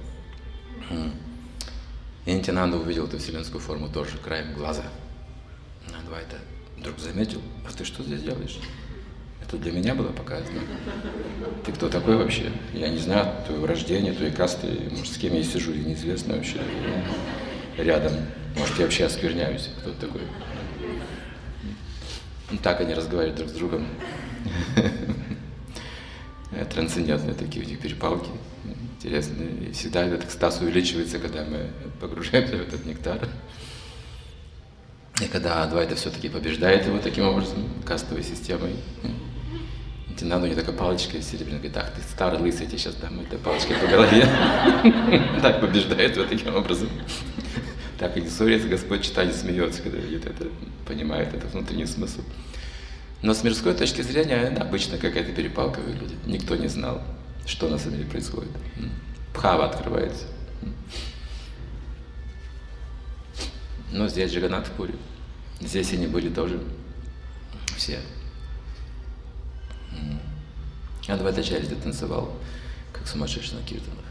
И Нитьянанда увидел эту вселенскую форму тоже краем глаза. Адвайта вдруг заметил: а ты что здесь делаешь? Это для меня было показано. Ты кто такой вообще? Я не знаю твоего рождения, твоей касты, может, с кем я сижу, неизвестно вообще. Рядом. Может, я вообще оскверняюсь. Кто ты такой? Так они разговаривают друг с другом. Трансцендентные такие у них перепалки. Интересно. И всегда этот экстаз увеличивается, когда мы погружаемся в этот нектар. И когда Адвайта все-таки побеждает его таким образом, кастовой системой, Нитьянанда у него такая палочка серебряная, говорит: ах, ты старый лысый, я тебе сейчас дам этой палочкой по голове. Так побеждает его таким образом. Так и не ссорится, Господь Чайтанья смеется, когда видит это, понимает этот внутренний смысл. Но с мирской точки зрения обычно какая-то перепалка выглядит. Никто не знал, что на самом деле происходит. Бхава открывается. Но здесь Джаганнатха-пури. Здесь они были тоже все. Адвайтачарья здесь танцевал, как сумасшедший на киртанах.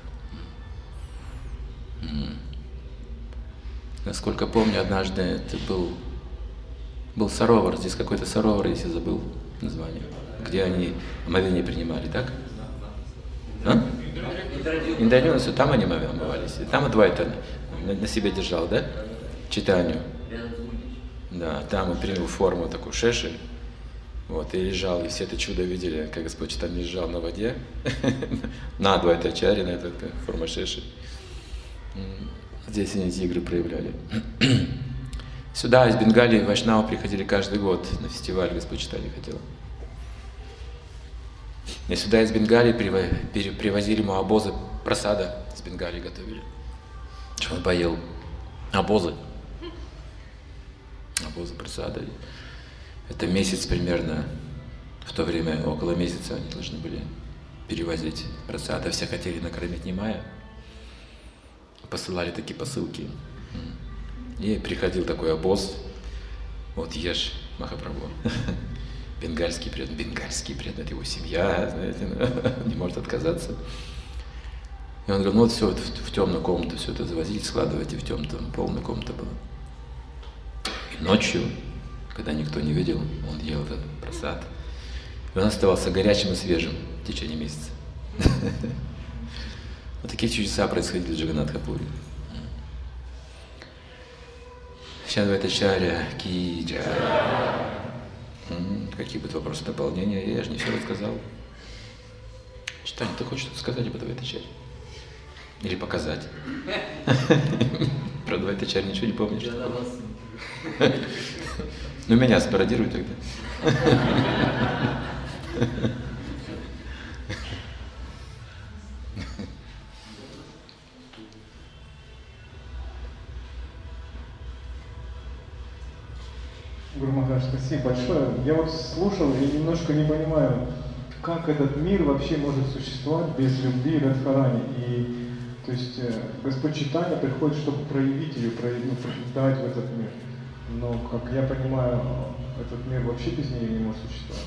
Насколько помню, однажды это был, был саровар, здесь какой-то саровар, если забыл название, где они омовение принимали, так? А? Индранёна, там они омывались, и там Адвайта на, на себе держал, да? Чайтанью. Да, там он принял форму такую шеши, вот, и лежал, и все это чудо видели, как Господь Чайтанья лежал на воде, на Адвайтачарье, на эту форму шеши. Здесь они эти игры проявляли. Сюда из Бенгалии в Вайшнаву приходили каждый год на фестиваль, Господь Чайтанья хотел. И сюда из Бенгалии привозили ему обозы прасада, с Бенгалии готовили. Что он поел? Обозы. Обозы прасада. Это месяц примерно, в то время около месяца они должны были перевозить прасада. Все хотели накормить Нимая. Посылали такие посылки. И приходил такой обоз. Вот ешь, Махапрабху. Бенгальский преданный, бенгальский преданный, это его семья, знаете, не может отказаться. И он говорил: ну вот все, в, в темную комнату все это завозить, складывайте в темную, там полная комната была. И ночью, когда никто не видел, он ел этот прасад. И он оставался горячим и свежим в течение месяца. Вот такие чудеса происходили в Джаганнатха-пури. Адвайтачарья ки джай. Какие будут вопросы, дополнения? Я же не все рассказал. Чайтанья, ты хочешь что-то сказать об Адвайтачарье? Или показать? Про Адвайтачарья ничего не помнишь? Ну меня спародируй тогда. Гуру Махарадж, спасибо большое. Я вот слушал и немножко не понимаю, как этот мир вообще может существовать без любви и Радхарани. И, то есть, Господь Чайтанья приходит, чтобы проявить ее, проявить, ну, дать в этот мир. Но, как я понимаю, этот мир вообще без нее не может существовать.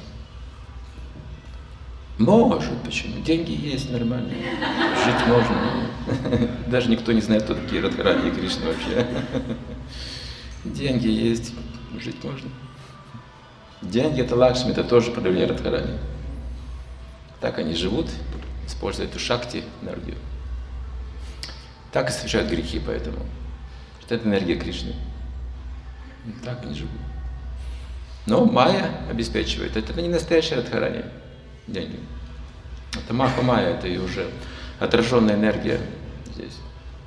Может, почему? Деньги есть нормально. Жить можно. Даже никто не знает, кто такие Радхарани и Кришна вообще. Деньги есть. Жить можно. Деньги — это Лакшми, это тоже проявление Радхарани. Так они живут, используя эту шакти, энергию. Так и совершают грехи, поэтому. Что это энергия Кришны. Так они живут. Но майя обеспечивает. Это не настоящая Радхарани. Деньги. Это маха майя, это и уже отраженная энергия здесь.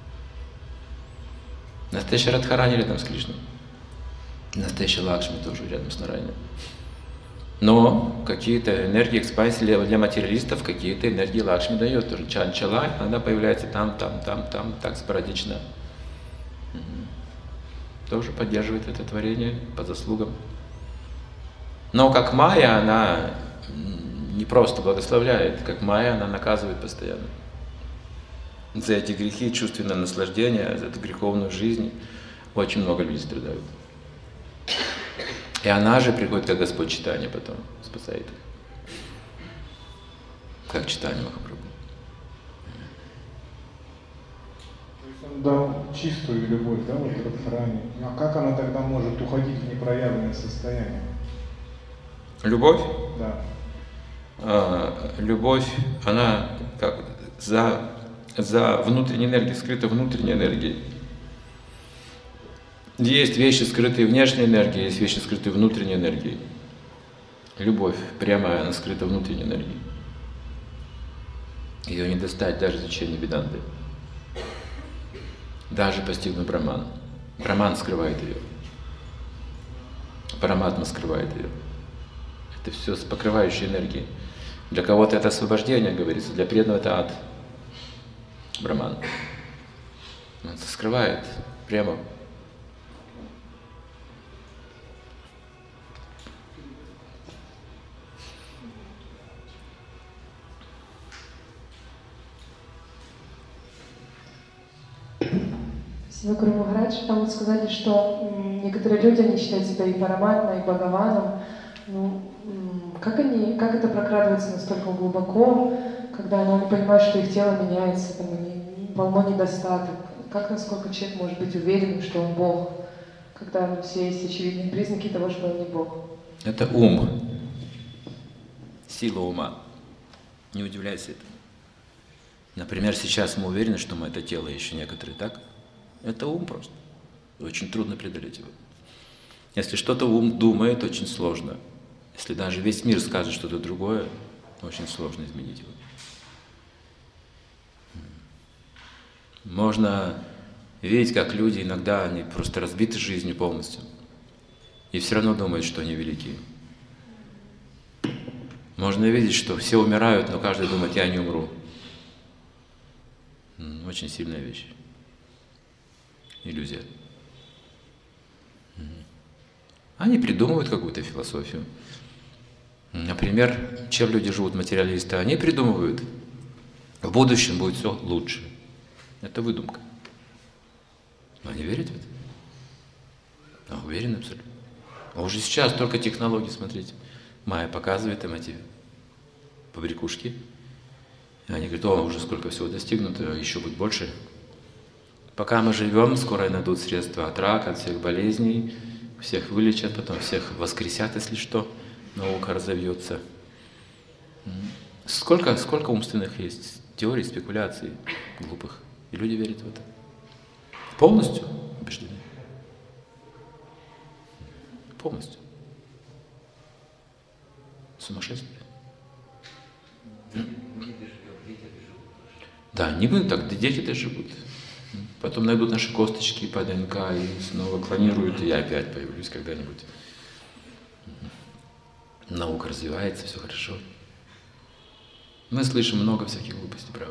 Настоящая Радхарани рядом с Кришной. Настоящий Лакшми тоже рядом с Нарайаной. Но какие-то энергии экспансии для материалистов, какие-то энергии Лакшми дает. Тоже Чанчала, она появляется там, там, там, там, так спорадично. Тоже поддерживает это творение по заслугам. Но как Майя, она не просто благословляет, как Майя, она наказывает постоянно. За эти грехи, чувственное наслаждение, за эту греховную жизнь очень много людей страдают. И она же приходит, как Господь Чайтанья потом, спасает их. Как Чайтанья Махапрабху. То есть он дал чистую любовь, да, вот Радхарани. А как она тогда может уходить в непроявленное состояние? Любовь? Да. А, любовь, она как за, за внутренней энергией, скрыта внутренней энергией. Есть вещи, скрытые внешней энергией, есть вещи, скрытые внутренней энергией. Любовь прямая, она скрыта внутренней энергией. Ее не достать даже из учения Веданты. Даже постигнув Браман. Браман скрывает ее. Параматма скрывает ее. Это все с покрывающей энергией. Для кого-то это освобождение, говорится, для преданного это ад. Браман. Он это скрывает прямо. Спасибо, Гуру Махарадж. Там вот сказали, что некоторые люди, они считают себя и Параматмой, и Бхагаваном. Ну, как они, как это прокрадывается настолько глубоко, когда ну, они понимают, что их тело меняется, там, они, полно недостаток. Как, насколько человек может быть уверен, что он Бог, когда ну, все есть очевидные признаки того, что он не Бог? Это ум. Сила ума. Не удивляйся этому. Например, сейчас мы уверены, что мы это тело, еще некоторые, так? Это ум просто. Очень трудно преодолеть его. Если что-то ум думает, очень сложно. Если даже весь мир скажет что-то другое, очень сложно изменить его. Можно видеть, как люди иногда, они просто разбиты жизнью полностью. И все равно думают, что они великие. Можно видеть, что все умирают, но каждый думает, я не умру. Очень сильная вещь. Иллюзия. Они придумывают какую-то философию. Например, чем люди живут, материалисты, они придумывают, в будущем будет все лучше. Это выдумка. Но они верят в это? А, уверены абсолютно. А уже сейчас только технологии, смотрите. Майя показывает им эти побрякушки. И они говорят, о, уже сколько всего достигнуто, еще будет больше. Пока мы живем, скоро найдут средства от рака, от всех болезней, всех вылечат, потом всех воскресят, если что, наука разовьется. Сколько, сколько умственных есть теорий, спекуляций глупых, и люди верят в это. Полностью убеждены. Полностью. Сумасшествие. Да, не будем так, дети доживут. Потом найдут наши косточки по ДНК и снова клонируют, и я опять появлюсь когда-нибудь. Наука развивается, все хорошо. Мы слышим много всяких глупостей, правда.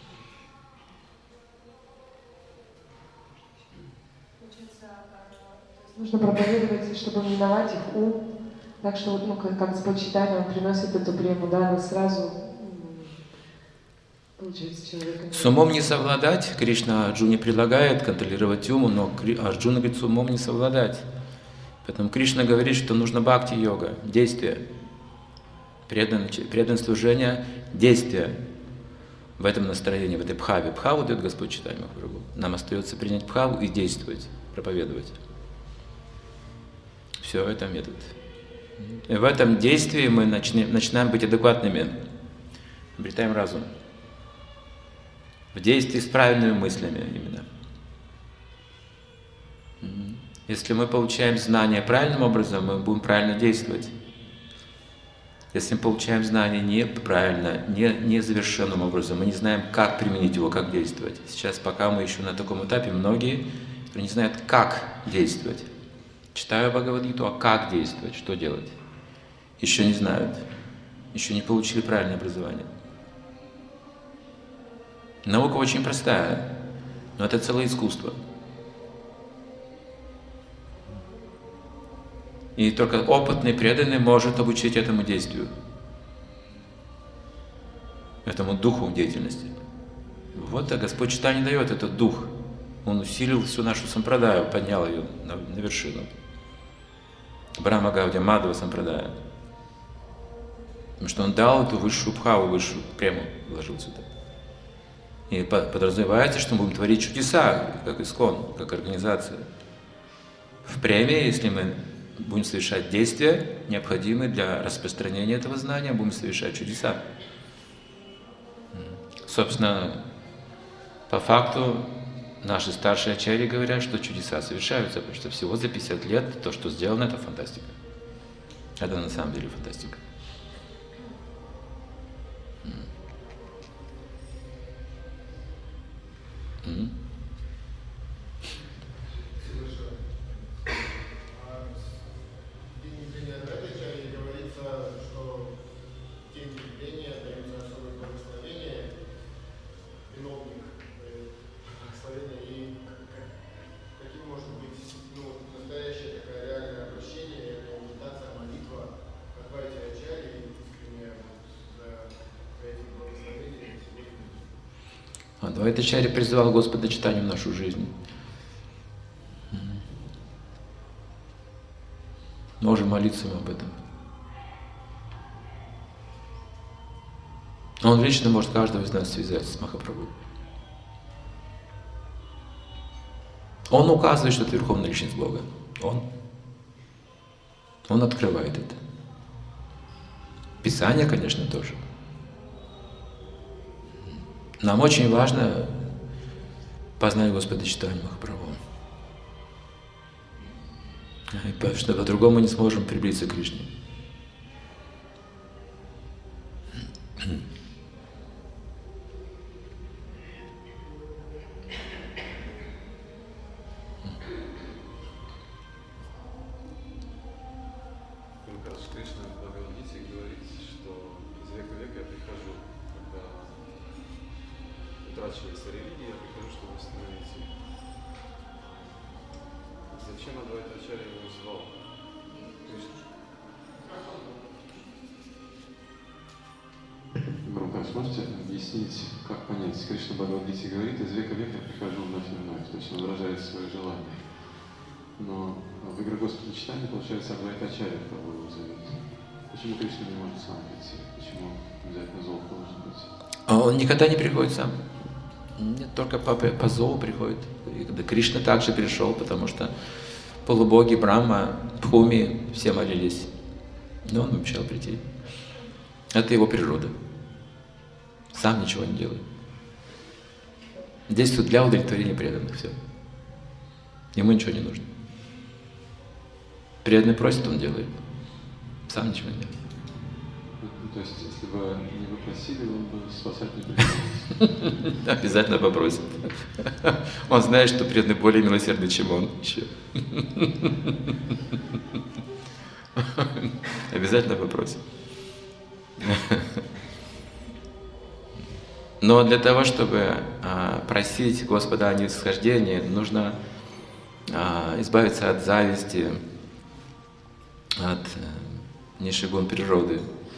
Нужно проповедовать, чтобы миновать их ум, так что, ну, как, как Господь Чайтанья, он приносит эту прему, да, сразу, получается, человека. С умом не совладать, Кришна Арджуне предлагает контролировать ум, но Арджуна говорит, с умом не совладать. Поэтому Кришна говорит, что нужно бхакти-йога, действие, предан, предан служение, действие в этом настроении, в этой бхаве. Бхаву дает Господь Чайтанья Махапрабху. Нам остается принять бхаву и действовать, проповедовать. Все, это метод. И в этом действии мы начнем, начинаем быть адекватными, обретаем разум. В действии с правильными мыслями именно. Если мы получаем знания правильным образом, мы будем правильно действовать. Если мы получаем знания неправильно, не, незавершенным образом, мы не знаем, как применить его, как действовать. Сейчас, пока мы еще на таком этапе, многие не знают, как действовать. Читаю Бхагавад-гиту, а как действовать, что делать. еще не знают, еще не получили правильное образование. Наука очень простая, но это целое искусство. И только опытный, преданный может обучить этому действию, этому духу деятельности. Вот так Господь Чайтанья дает этот дух. Он усилил всю нашу сампрадаю, поднял ее на, на вершину. Брахма Гаудия Мадхава сампрадая. Потому что Он дал эту высшую бхаву, высшую прему, вложил сюда. И подразумевается, что мы будем творить чудеса, как ИСККОН, как организация. В преме, если мы будем совершать действия, необходимые для распространения этого знания, будем совершать чудеса. Собственно, по факту, наши старшие ачарьи говорят, что чудеса совершаются, потому что всего за пятьдесят лет то, что сделано, это фантастика. Это на самом деле фантастика. Mm-hmm. Адвайтачарья призывал Господа Чайтанью в нашу жизнь. Можем молиться ему об этом. Он лично может каждого из нас связать с Махапрабху. Он указывает, что это Верховная Личность Бога. Он. Он открывает это. Писание, конечно, тоже. Нам очень важно познать Господа Чайтанью Махапрабху. Потому что по-другому мы не сможем приблизиться к Кришне. Кришна в Бхагавад-гите говорит, что из века в век я прихожу, когда утрачивается религия, я прихожу, чтобы восстановить ее. Зачем Адвайтачарья его звал? Гуру, сможете объяснить, как понять? Кришна в Бхагавад-гите говорит, из века в век я прихожу вновь и вновь, то есть он выражает свое желание. Но в игры Господа Чайтаньи, получается, Адвайтачарья кого его зовет. Почему Кришна не может сам прийти? Почему обязательно зов должен быть? А он никогда не приходит сам. Нет, только по, по зову приходит. И когда Кришна также пришел, потому что полубоги, Брахма, Бхуми, все молились. Но он обещал прийти. Это его природа. Сам ничего не делает. Действует для удовлетворения преданных, все. Ему ничего не нужно. Преданный просит, он делает. Сам ничего не делает. То есть, если бы не вы просили, он бы спасать не пришел? Обязательно попросит. Он знает, что преданный более милосердный, чем он еще. Обязательно попросит. Но для того, чтобы а, просить Господа о нисхождении, нужно а, избавиться от зависти, от низших гун природы.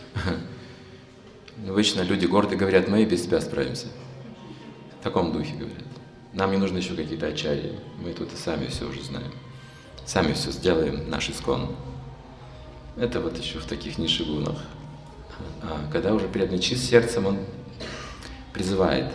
Обычно люди гордо говорят, мы и без тебя справимся. В таком духе говорят. Нам не нужны еще какие-то ачарьи. Мы тут и сами все уже знаем. Сами все сделаем, наш ИСККОН. Это вот еще в таких низших гунах. А когда уже преданный чист сердцем, он призывает.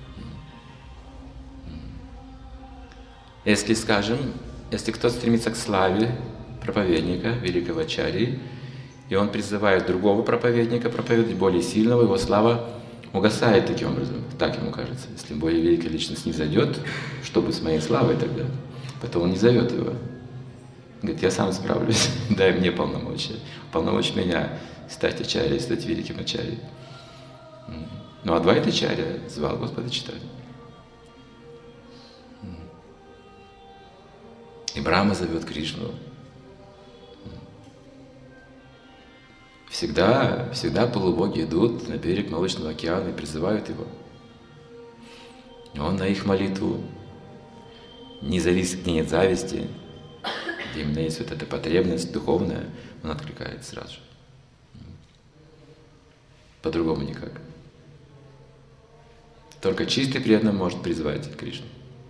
Если, скажем, если кто-то стремится к славе проповедника, великого ачарьи, и он призывает другого проповедника проповедовать, более сильного, его слава угасает таким образом, так ему кажется. Если более великая личность не зайдет, чтобы с моей славой тогда, потом он не зовет его. Говорит, я сам справлюсь, дай мне полномочия. Полномочия меня стать ачарьей, стать великим ачарьей. Но Адвайтачарья звал Господа Чайтанью. И Брахма зовет Кришну. Всегда, всегда полубоги идут на берег Молочного океана и призывают его. И он на их молитву не зависит, где нет зависти, где именно есть вот эта потребность духовная, он откликается сразу же. По-другому никак. Только чистый преданный может призвать Кришну.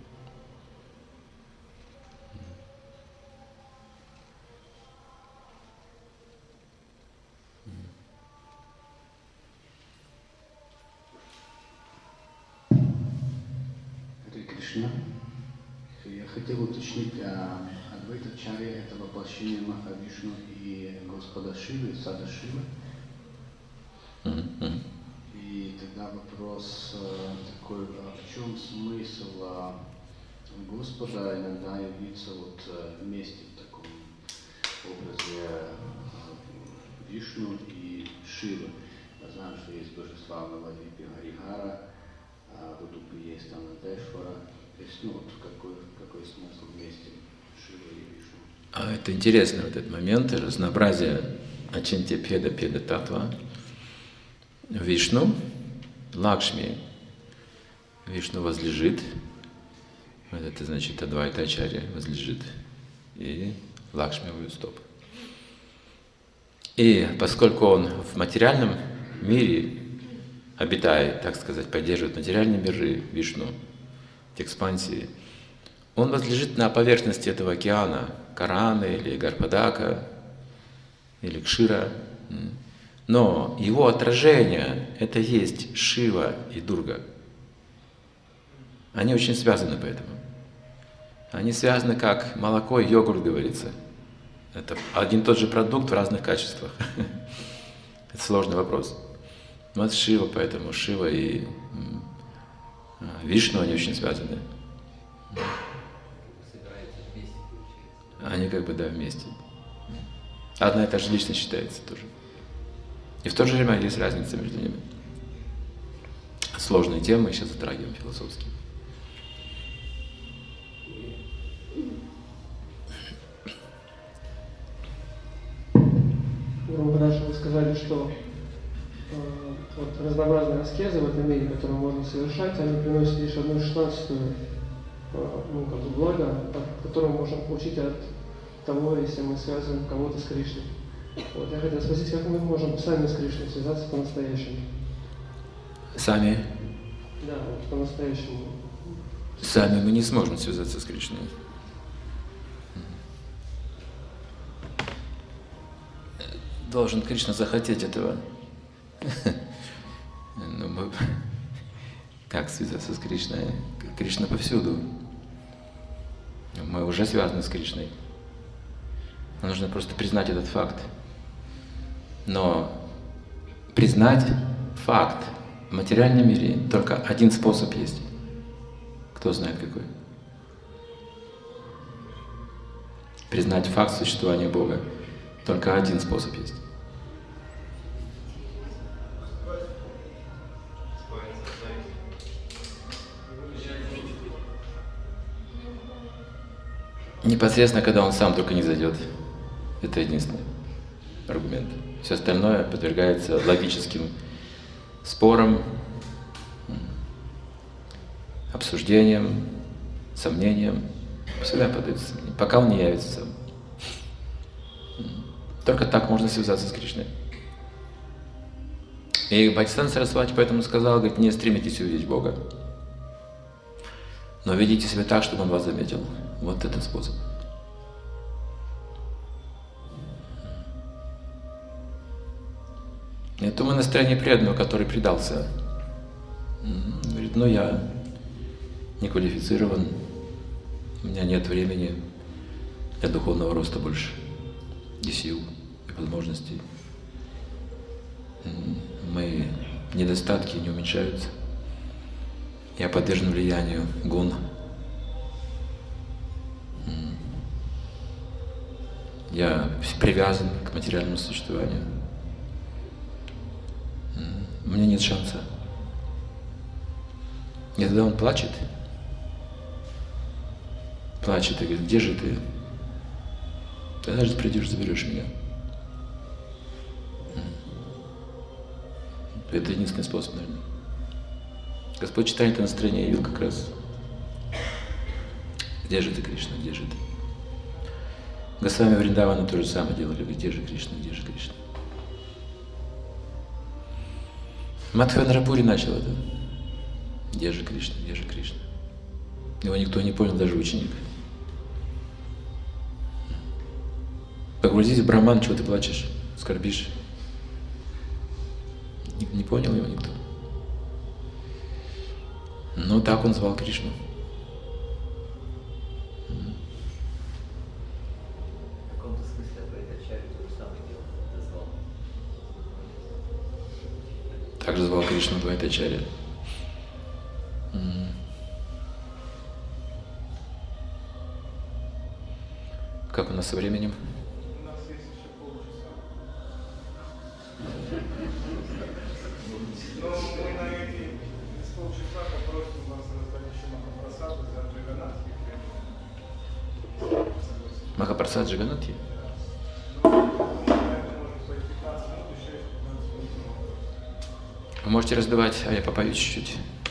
Харе Кришна. Я хотел уточнить, а Адвайтачарья — это воплощение Махавишну и Господа Шивы, Сада Шивы. Mm-hmm. И тогда вопрос такой, а в чем смысл Господа иногда явиться вот вместе в таком образе Вишну и Шивы? Я знаю, что есть божества Навадвипи Гарихара, а в Удупе есть Анадешвара. То есть, ну вот какой, какой смысл вместе Шивы и Вишну? А это интересно, вот этот момент, разнообразие Ачинтья Педа Педа Татва. Вишну, Лакшми, Вишну возлежит, вот это значит Адвайтачарья возлежит, и Лакшми у ее стоп. И поскольку он в материальном мире обитает, так сказать, поддерживает материальные миры Вишну, экспансии, он возлежит на поверхности этого океана, Караны или Гарпадака, или Кшира. Но его отражение – это есть Шива и Дурга. Они очень связаны поэтому. Они связаны как молоко и йогурт, говорится. Это один и тот же продукт в разных качествах. Это сложный вопрос. Вот Шива, поэтому Шива и Вишну, они очень связаны. Они как бы, да, вместе. Одна и та же личность считается тоже. И в то же время есть разница между ними. Сложные темы мы сейчас затрагиваем философские. Раньше вы сказали, что э, вот разнообразные аскезы в этом мире, которые можно совершать, они приносят лишь одну шестнадцатую э, ну, как бы благо, от которого можем получить от того, если мы связываем кого-то с Кришной. Вот, я хотел спросить, как мы можем сами с Кришной связаться по-настоящему? Сами? Да, вот, по-настоящему. Сами мы не сможем связаться с Кришной. Должен Кришна захотеть этого. Но мы... Как связаться с Кришной? Кришна повсюду. Мы уже связаны с Кришной. Нужно просто признать этот факт. Но признать факт в материальном мире только один способ есть. Кто знает какой? Признать факт существования Бога только один способ есть. Непосредственно, когда он сам только не зайдет. Это единственный аргумент. Все остальное подвергается логическим спорам, обсуждениям, сомнениям. Всегда подается сомнение, пока он не явится сам. Только так можно связаться с Кришной. И Бхактисиданта Сарасвати поэтому сказал, говорит, не стремитесь увидеть Бога, но ведите себя так, чтобы Он вас заметил. Вот это способ. Это мы настроение преданного, который предался. Говорит, ну я не квалифицирован, у меня нет времени для духовного роста больше, и сил, и возможностей. Мои недостатки не уменьшаются. Я подвержен влиянию гун. Я привязан к материальному существованию. У меня нет шанса. И тогда он плачет. Плачет и говорит, где же ты? Когда же ты придешь, заберешь меня? Это единственный способ, наверное. Господь читает это настроение, явил как раз. Где же ты, Кришна, где же ты? Госвами Вриндавана то же самое делали. Где же Кришна, где же Кришна? Мадхвенрапури начал это. Где же Кришна, где же Кришна? Его никто не понял, даже ученик. Погрузись в Брахман, чего ты плачешь, скорбишь? Не, не понял его никто. Но так он звал Кришну. В каком-то смысле Адвайтачарья то же самое дело, назвал. Также звал Кришну Адвайтачарья. Как у нас со временем? У нас есть еще полчаса. Но мы на эти полчаса попросим вас раздать еще Махапрасады за Джаганатхи. Махапрасад Джаганатхи? Ну, можем стоить пятнадцать минут, еще есть пятнадцать минут. Вы можете раздавать, а я попою чуть-чуть.